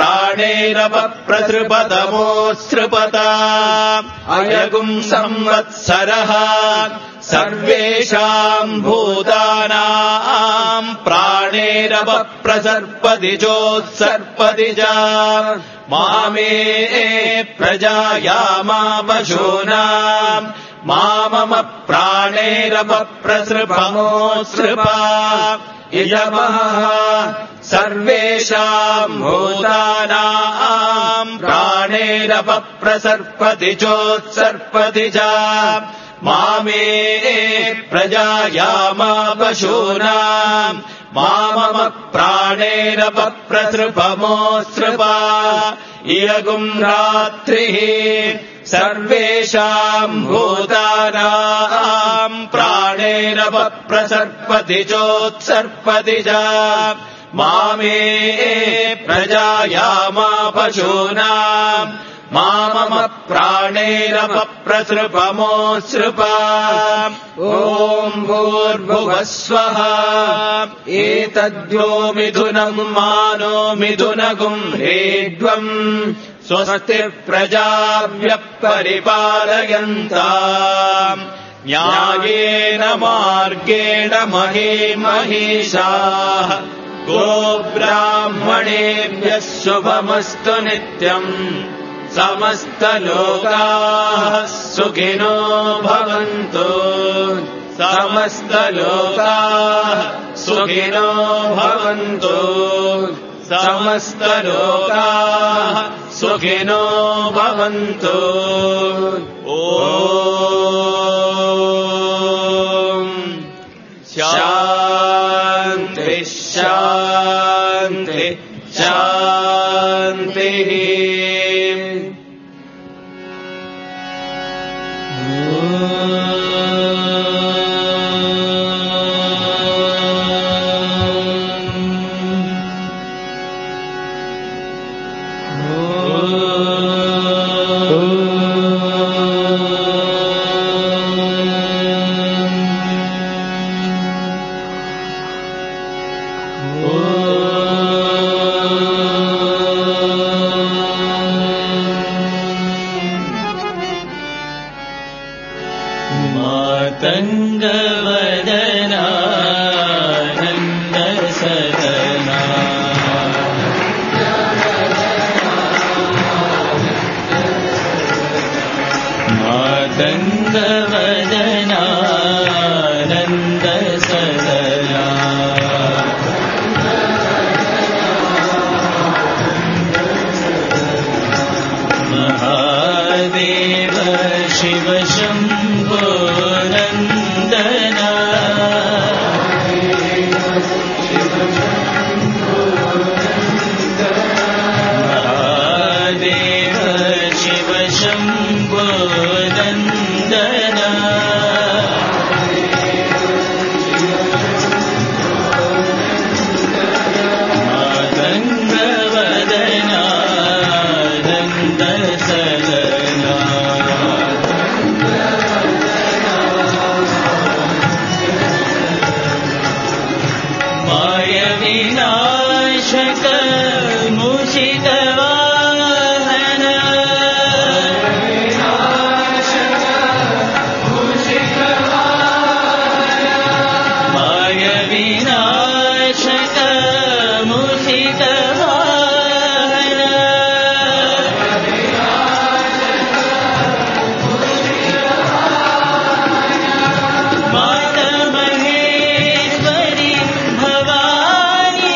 Speaker 4: प्राणैरपप्रसृपतमोऽसृपताम् अयगुम् संवत्सरः सर्वेषाम् भूतानाम् प्राणैरपप्रसर्पति चोत्सर्पति च मामे प्रजायामा पशूनाम् मामम प्राणैरपप्रसृपमोऽसृपा इयमः सर्वेषाम् भूतानाम् प्राणैरपप्रसर्पति चोत्सर्पति च मामे प्रजायामा पशूनाम् मामम प्राणैरपप्रसृपमोऽसृपा इयगुम् रात्रिः सर्वेषाम् भूतानाम् प्राणैरपप्रसर्पति चोत्सर्पति च मामे प्रजायामा पशूनाम् मामम प्राणैरपप्रसृपमोऽसृपा ॐ भूर्भुवः स्वः एतद्यो मिथुनम् मानो मिथुनगुम् हेड्वम् स्वस्ति प्रजाभ्यः परिपालयन्ताम् न्यायेन मार्गेण महीमहीषाः गोब्राह्मणेभ्यः शुभमस्तु नित्यम् समस्तलोकाः सुखिनो भवन्तु समस्तलोकाः सुखिनो भवन्तु समस्तलोकाः सुखिनो भवन्तु ॐ शान्ति शान्ति शान्तिः विनाशक मूषिकवाहन माय विनाशक मूषिकवाहन माता महेश्वरी भवानी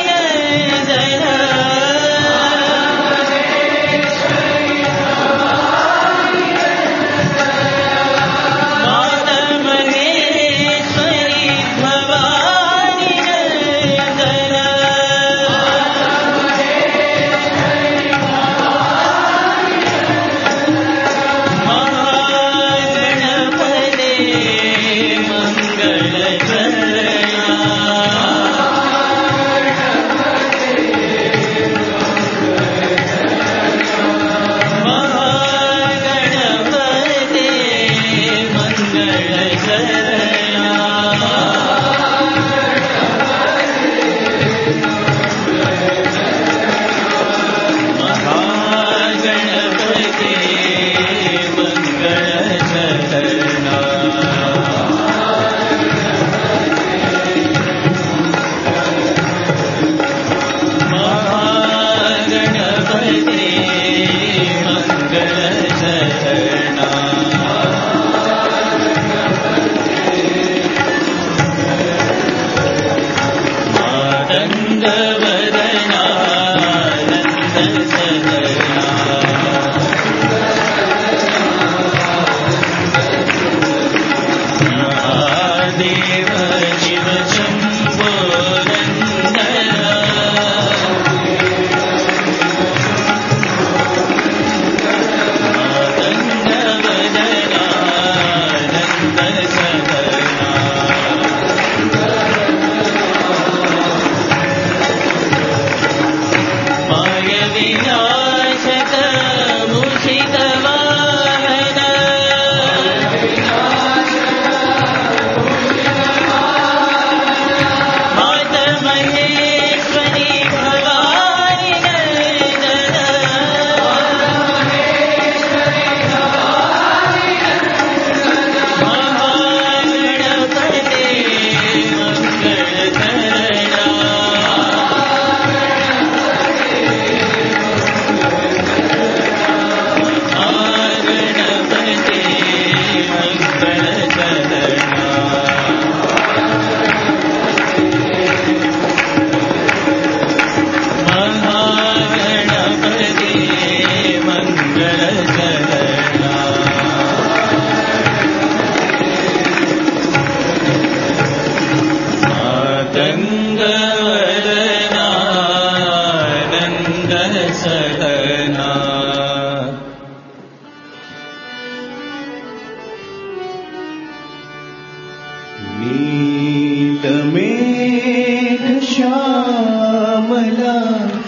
Speaker 5: श्यामला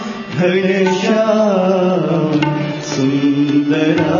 Speaker 5: घनश्याम सुंदरा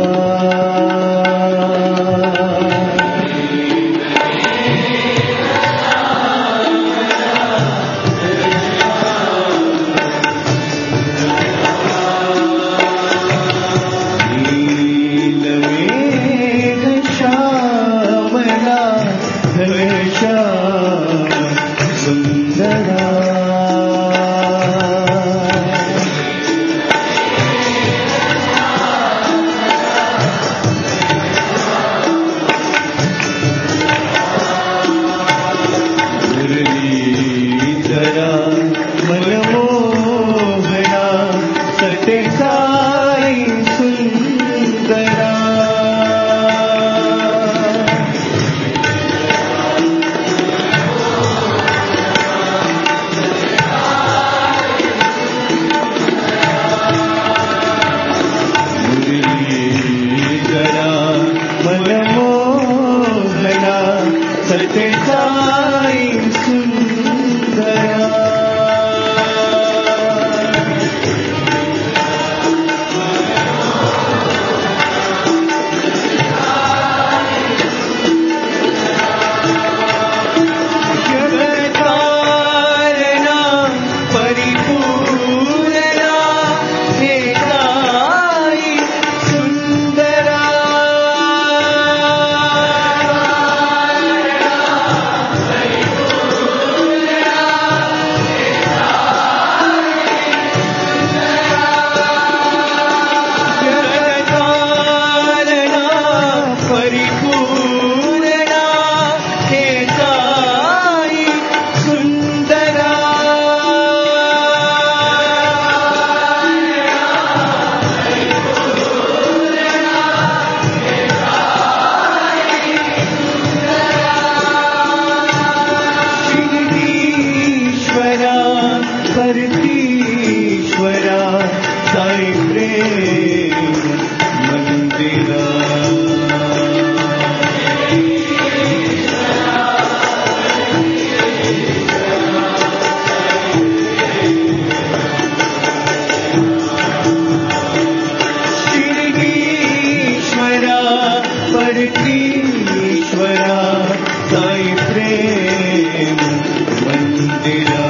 Speaker 5: परतीश्वरा साई प्रेम मंदिरा शिरडीश्वरा परतीश्वरा साई प्रेम मंदिरा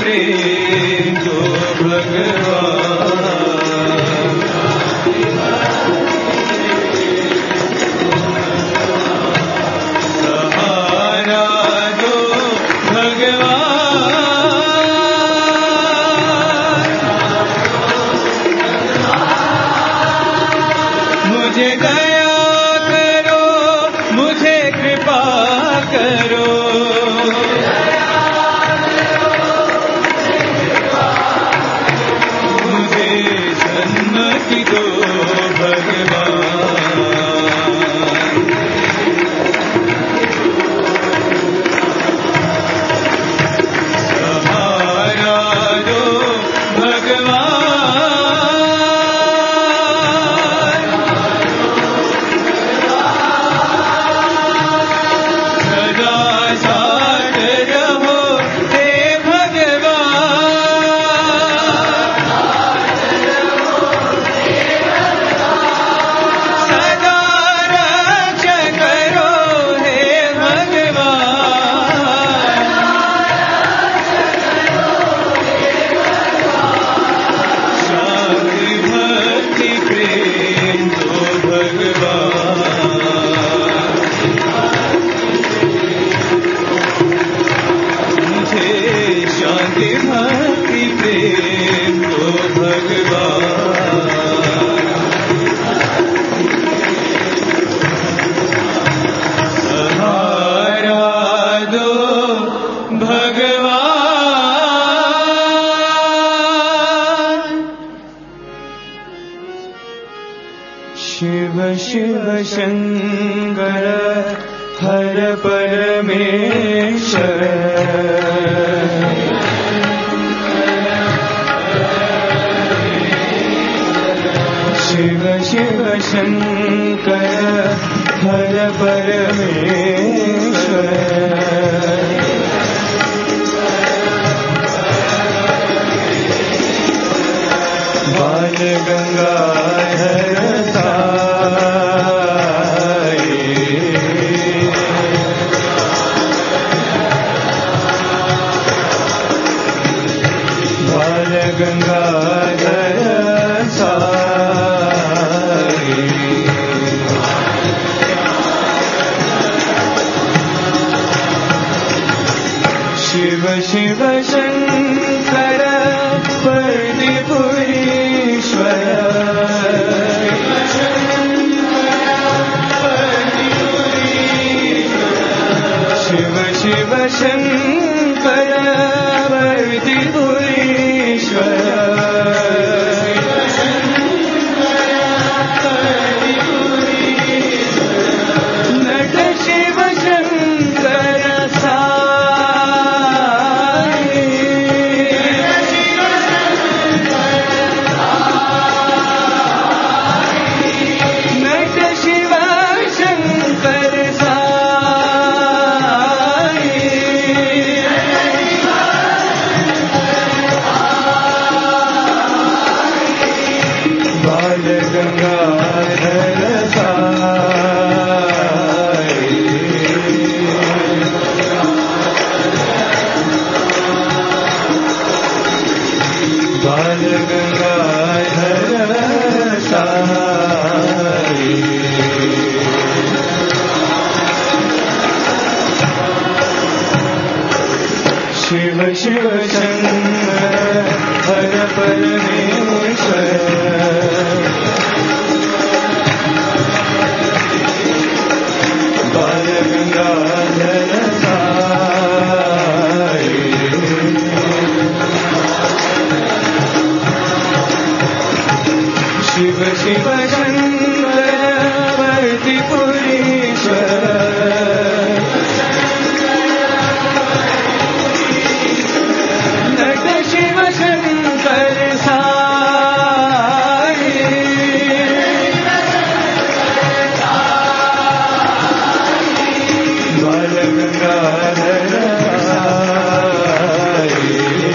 Speaker 5: प्रेम दो भगवान। सहारा दो भगवान, मुझे दया करो, मुझे कृपा करो, मुझे सन्मति दो भगवान। सहारा दो भगवान, सदा साथ रहो हे भगवान, सदा रक्षा करो हे भगवान। शांति भक्ति प्रेम दो भगवान, मुझे शांति भक्ति प्रेम दो भगवान। सहारा दो भगवान। शिव शिव शंकर हर परमेश्वर, शिव शिव शंकर हर परमेश्वर, बाल गंगाधर साई, बाल गंगाधर साई, शिव शिव शंकर परदिपुरीश्वर, शिव शिव शंकर परदिपुरीश्वर, नट शिव शंकर साई, नट शिव शंकर साई, बाल गंगाधर साई, बाल गंगाधर साई, शिव शिव शंकर हर परमेश्वर, बाल गंगाधर साई, शिव शिव शंकर परदिपुरीश्वर, नट शिव शंकर साई, बाल गंगाधर साई,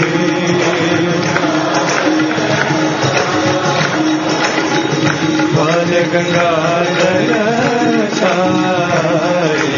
Speaker 5: बाल गंगाधर साई,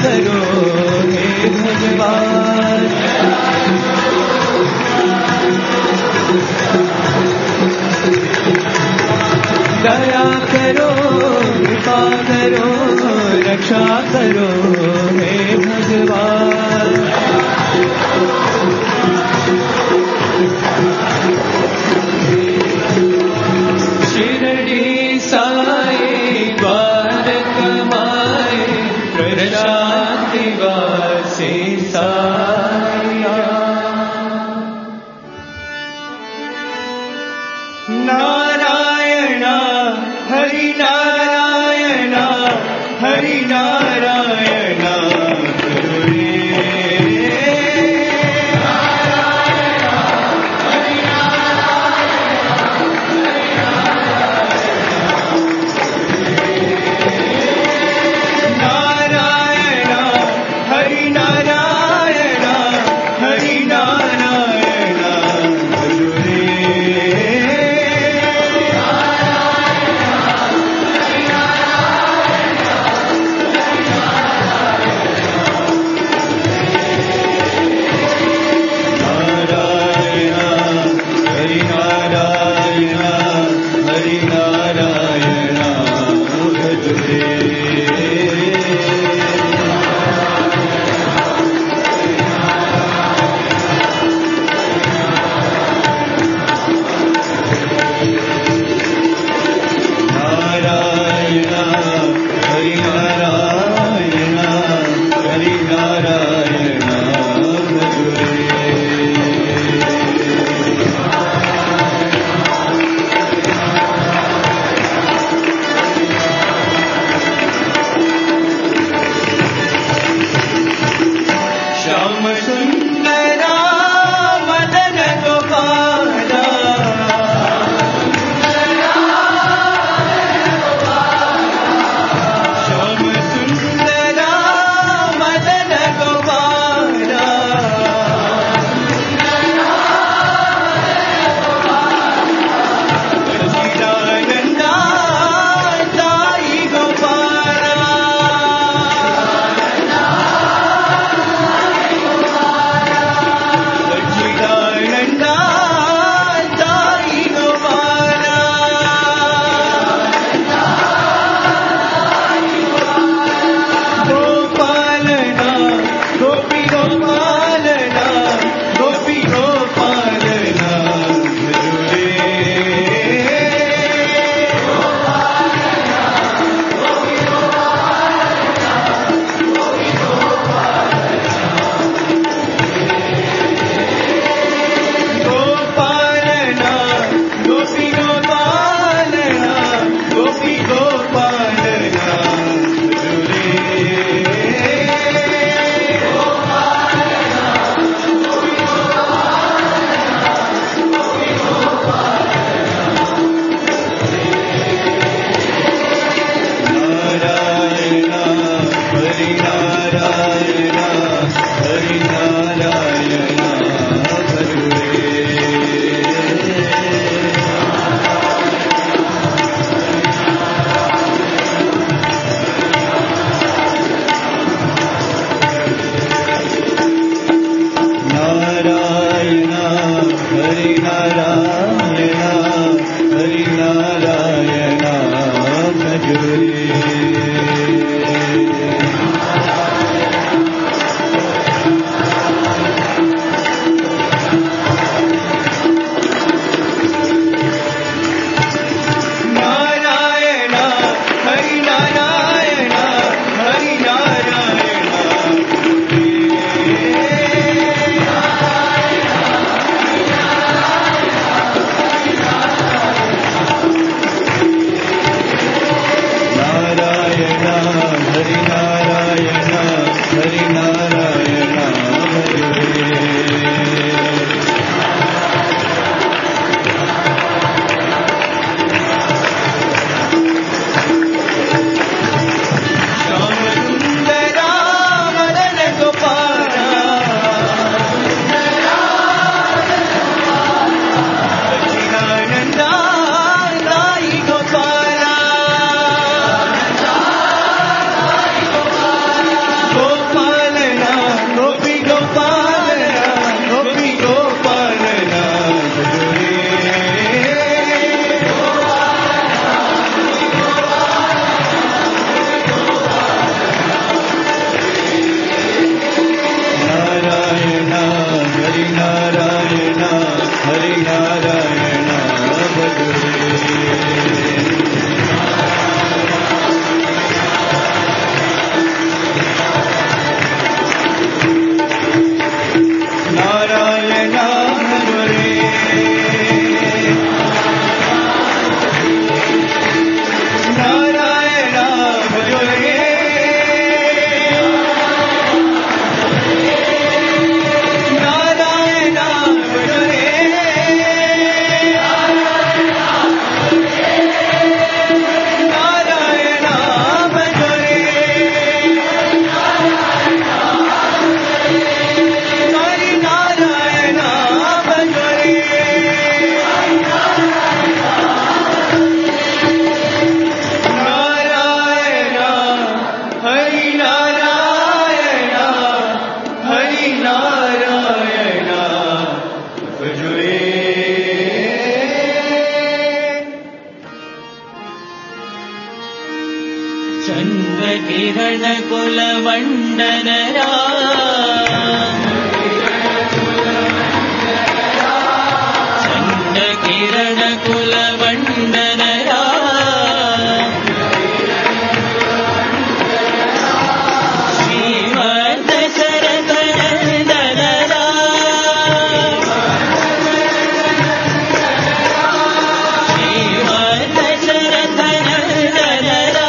Speaker 5: करो हे भगवान। दया करो कृपा करो रक्षा करो हे भगवान। शिरडी साई द्वारक माई प्रशांति वासी साईया। नारायण हरि नारायण हरि नारायण गुरु रे। नारायण हरि नारायण हरि नारायण गुरु रे।
Speaker 4: कुलवण्डनरा चण्डकिरण कुलवण्डनरा श्रीमद् शरदनन्दनरा श्रीमद् शरदनन्दनरा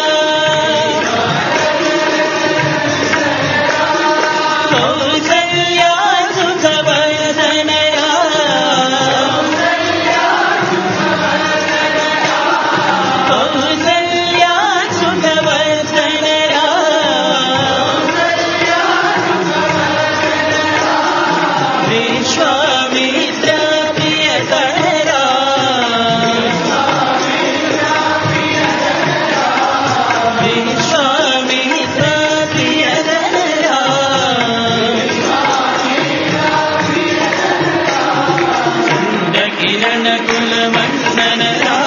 Speaker 4: कौसल्या सुखवर्धनया कौसल्या सुखवर्धनया विश्वामित्र प्रियकरा विश्वामित्र प्रियकरा किरण कुलवण्डनरा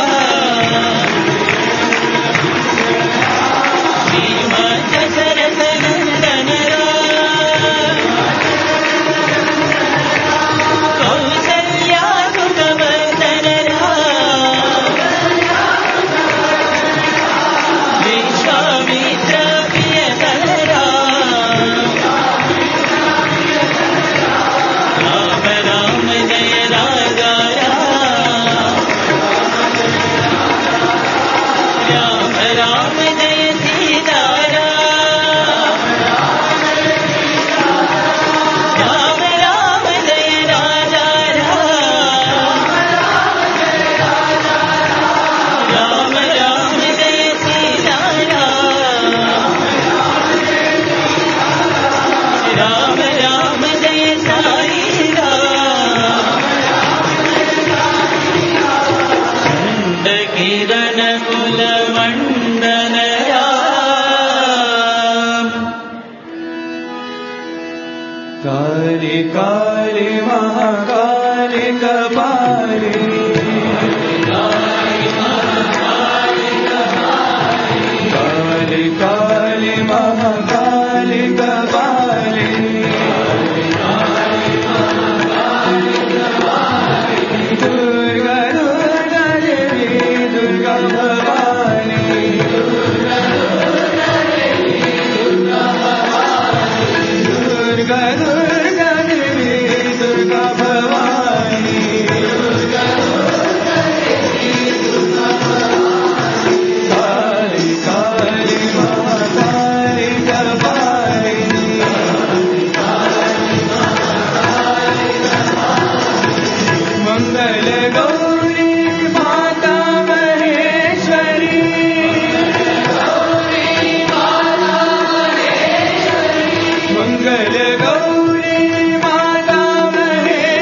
Speaker 4: श्रीमद् शरदनन्दनरा कौसल्या सुखवर्धनरा विश्वामित्र प्रियकरा राम राम जय राजा राम राम जय सीता राम राम जय राजा राम राम जय सीता राम राम जय साई किरण कुलवण्डनया
Speaker 5: काली काली महाकाली कपाली काली काली महाकाली कपाली दुर्गा दुर्गा देवी दुर्गा भवानी दुर्गा दुर्गा देवी दुर्गा भवानी काली काली महाकाली कपाली मंगल गौरी माता महेश्वरी मंगल गौरी माता महेश्वरी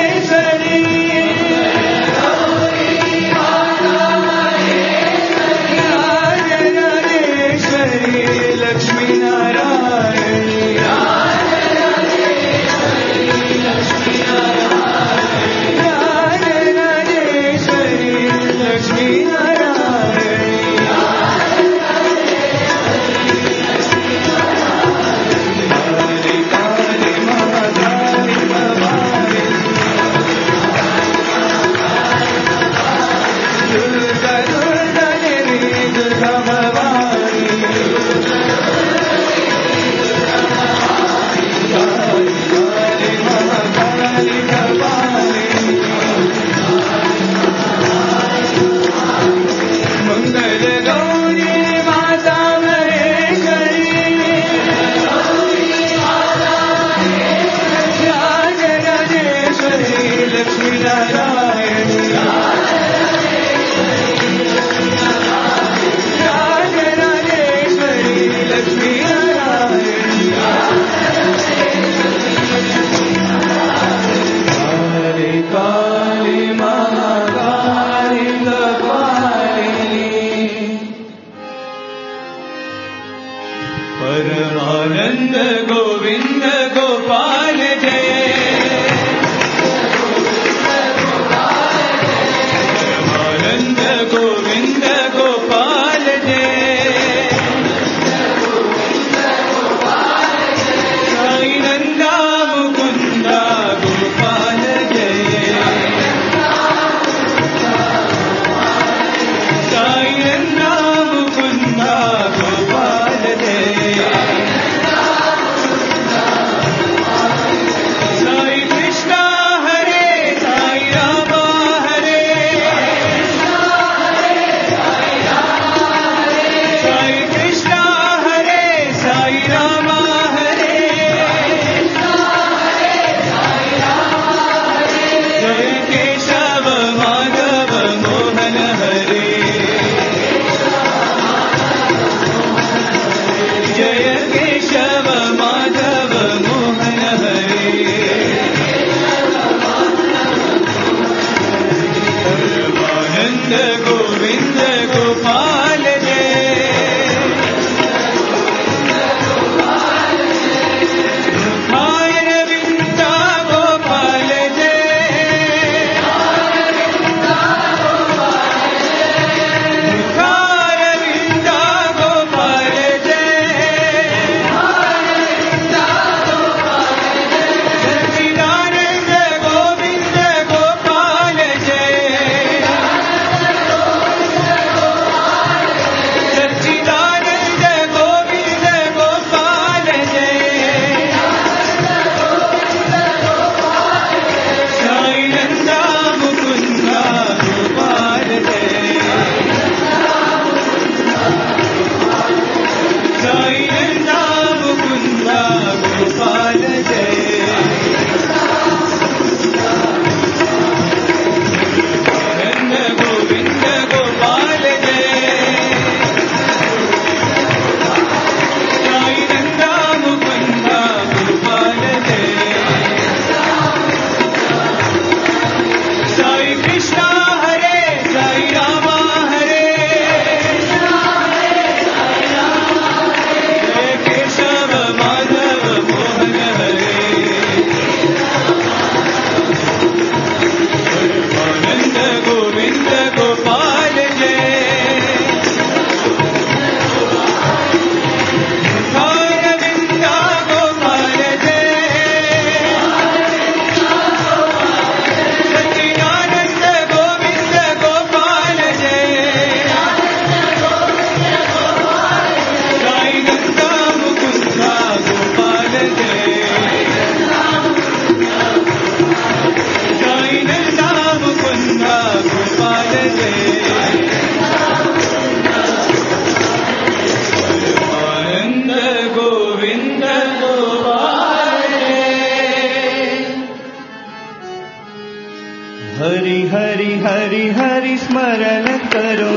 Speaker 5: हरि हरि हरि हरि स्मरण करो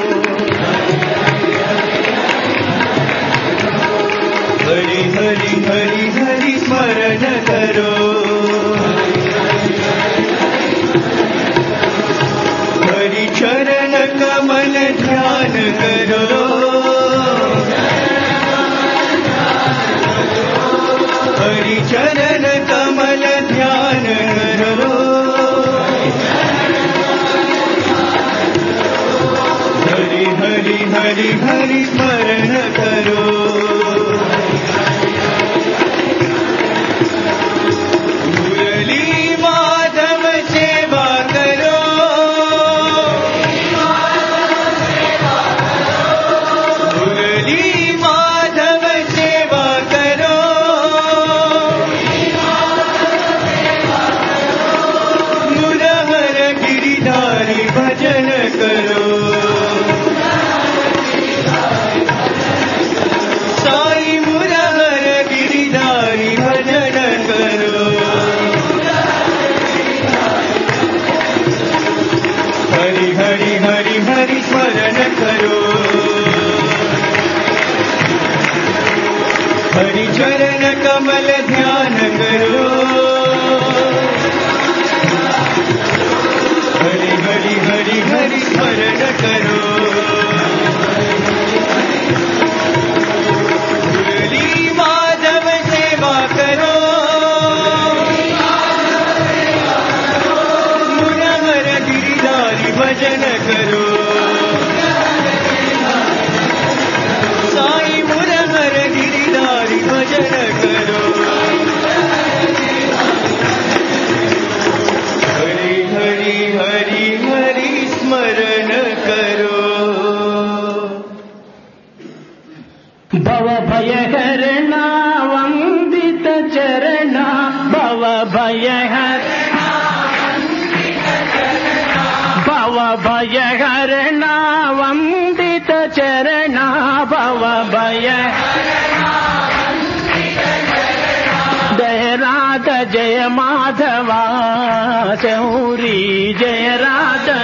Speaker 5: हरि हरि हरि हरि स्मरण करो हरि चरण कमल ध्यान करो हरि चरण कमल ध्यान करो हरि हरि हरि हरि स्मरण करो मुरली माधव सेवा करो मुरली माधव सेवा करो मुरहर गिरिधारी भजन करो साई मुरहर गिरिधारी भजन करो हरि हरि हरि हरि स्मरण करो हरि चरण कमल ध्यान करो हरि हरि हरि हरि स्मरण करो मुरली माधव सेवा करो मुरहर गिरिधारी भजन करो साई मुरहर गिरिधारी भजन करो हरि हरि हरि हरि स्मरण करो
Speaker 4: भव भयहरणा वंदित चरणा भव भयहरणा भव भयहरणा वंदित चरणा भव भय जय राधा जय माधवा शौरी जय राधा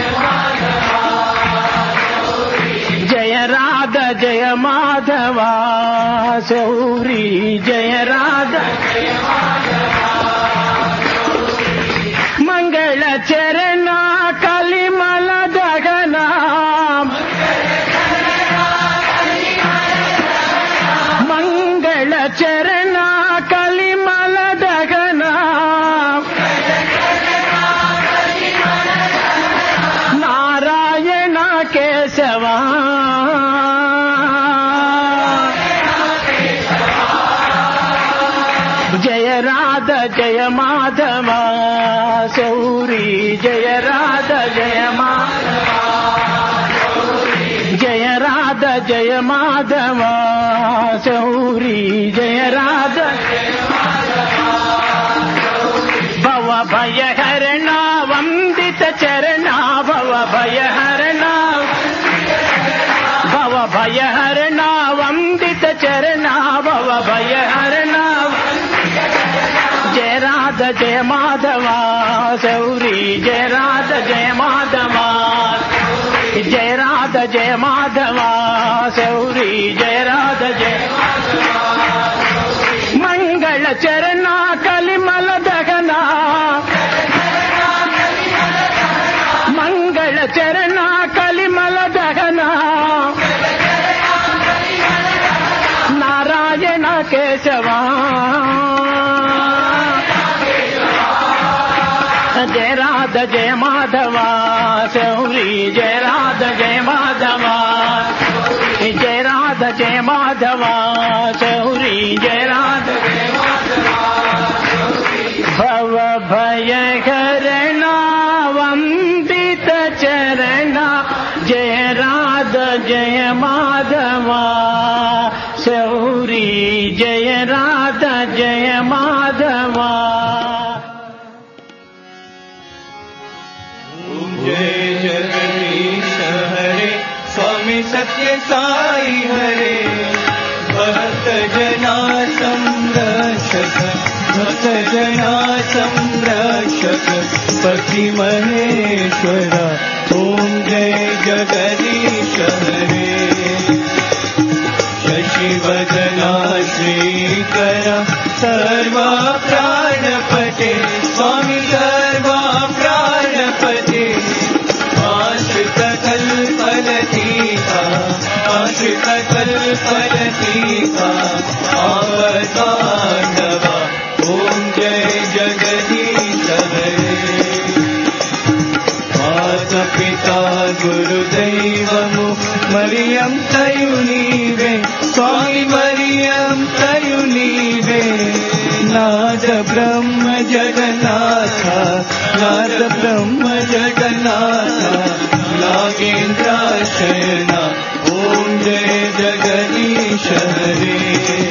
Speaker 4: जय राधा जय माधवा शौरी जय राधा मंगल चरणा कलिमल दगना मंगल चरणा कलिमल दगना नारायण केशवा जय राधा जय माधवा शौरी जय राधा जय माधवा जय राधा जय माधवा शौरी जय राधा भव भयहरणा वंदित चरणा भव भयहरणा भव भयहरणा वंदित चरणा भव भयहरणा जय राधा जय माधवा शौरी जय राधा जय माधवा जय राधा जय माधवा शौरी जय राधा जय मंगल चरणा कलिमल दगना मंगल चरणा कलिमल दगना नारायण केशवा जय राधा जय माधवा शौरी जय राधा जय माधवा जय राधा जय माधवा शौरी जय राधा जय माधवा भव भयहरणा वंदित चरणा जय राधा जय माधवा शौरी जय राधा जय माधवा
Speaker 5: जय जगदीश हरे स्वामी सत्य साई हरे भक्त जना संरक्षक भक्त जन गणा संरक्षक पति महेश्वरा ओम जय जगदीश हरे शशिवदना श्रीकरा सर्वा प्राणपते स्वामी सर्वा प्राणपते आश्रित कल्पलतीका आश्रित कल्पलतीका आवतांडवा ओम जय जगदीश हरे माता पिता गुरुदैवमु मरियम तयुनीवे स्वामी मरियम तयुनीवे नाद ब्रह्म जगन्नाथा नाद ब्रह्म जगन्नाथा नागेन्द्राशयना ओम जय जगदीश हरे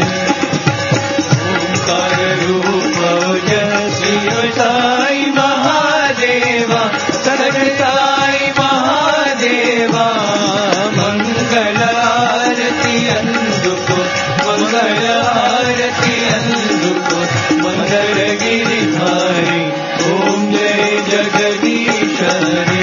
Speaker 5: ओंकार रूप जय शिव साई महादेवा सदग साई महादेवा मंगल आरती अंदुको मंगल आरती अंदुको मंगल गिरिधारी ओम जय जगदीश हरे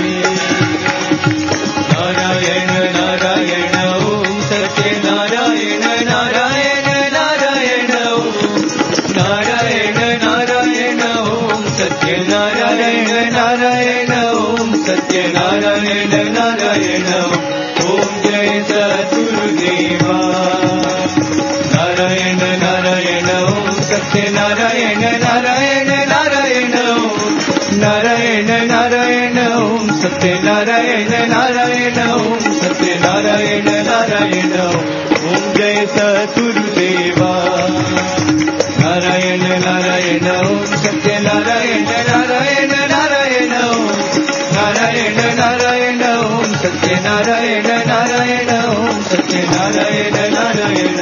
Speaker 5: नारायण नारायण ओम सत्य नारायण नारायण नारायण ओम नारायण नारायण ओम सत्य नारायण नारायण ओम सत्य नारायण नारायण ओम जय सद्गुरुदेवा नारायण नारायण ओम सत्य नारायण नारायण नारायण ओम नारायण नारायण ओम सत्य नारायण नारायण ओम सत्य नारायण नारायण ओम जय सद्गुरुदेवा नारायण नारायण ओम सत्य नारायण नारायण नारायण ओम नारायण नारायण ओम सत्य नारायण नारायण ओम सत्य नारायण नारायण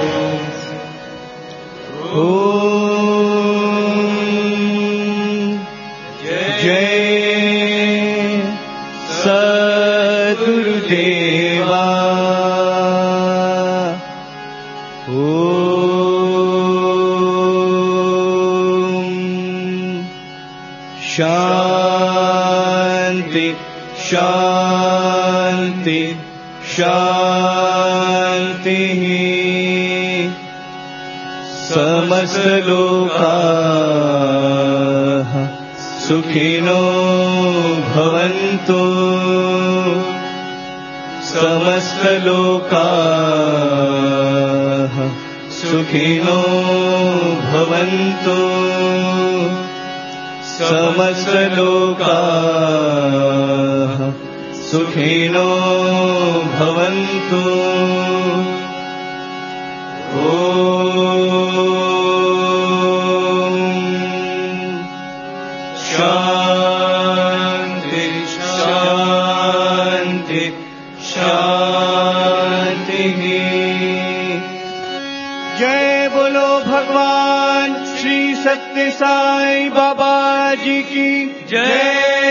Speaker 5: ओम जय सद्गुरुदेवा शांति शांति शांति समस्त लोकाः सुखिनो भवन्तु समस्त लोकाः सुखिनो भवन्तु समस्त लोकाः सुखिनो भवन्तु शांति शांति शांति जय बोलो भगवान श्री सत्य साई बाबा जी की जय।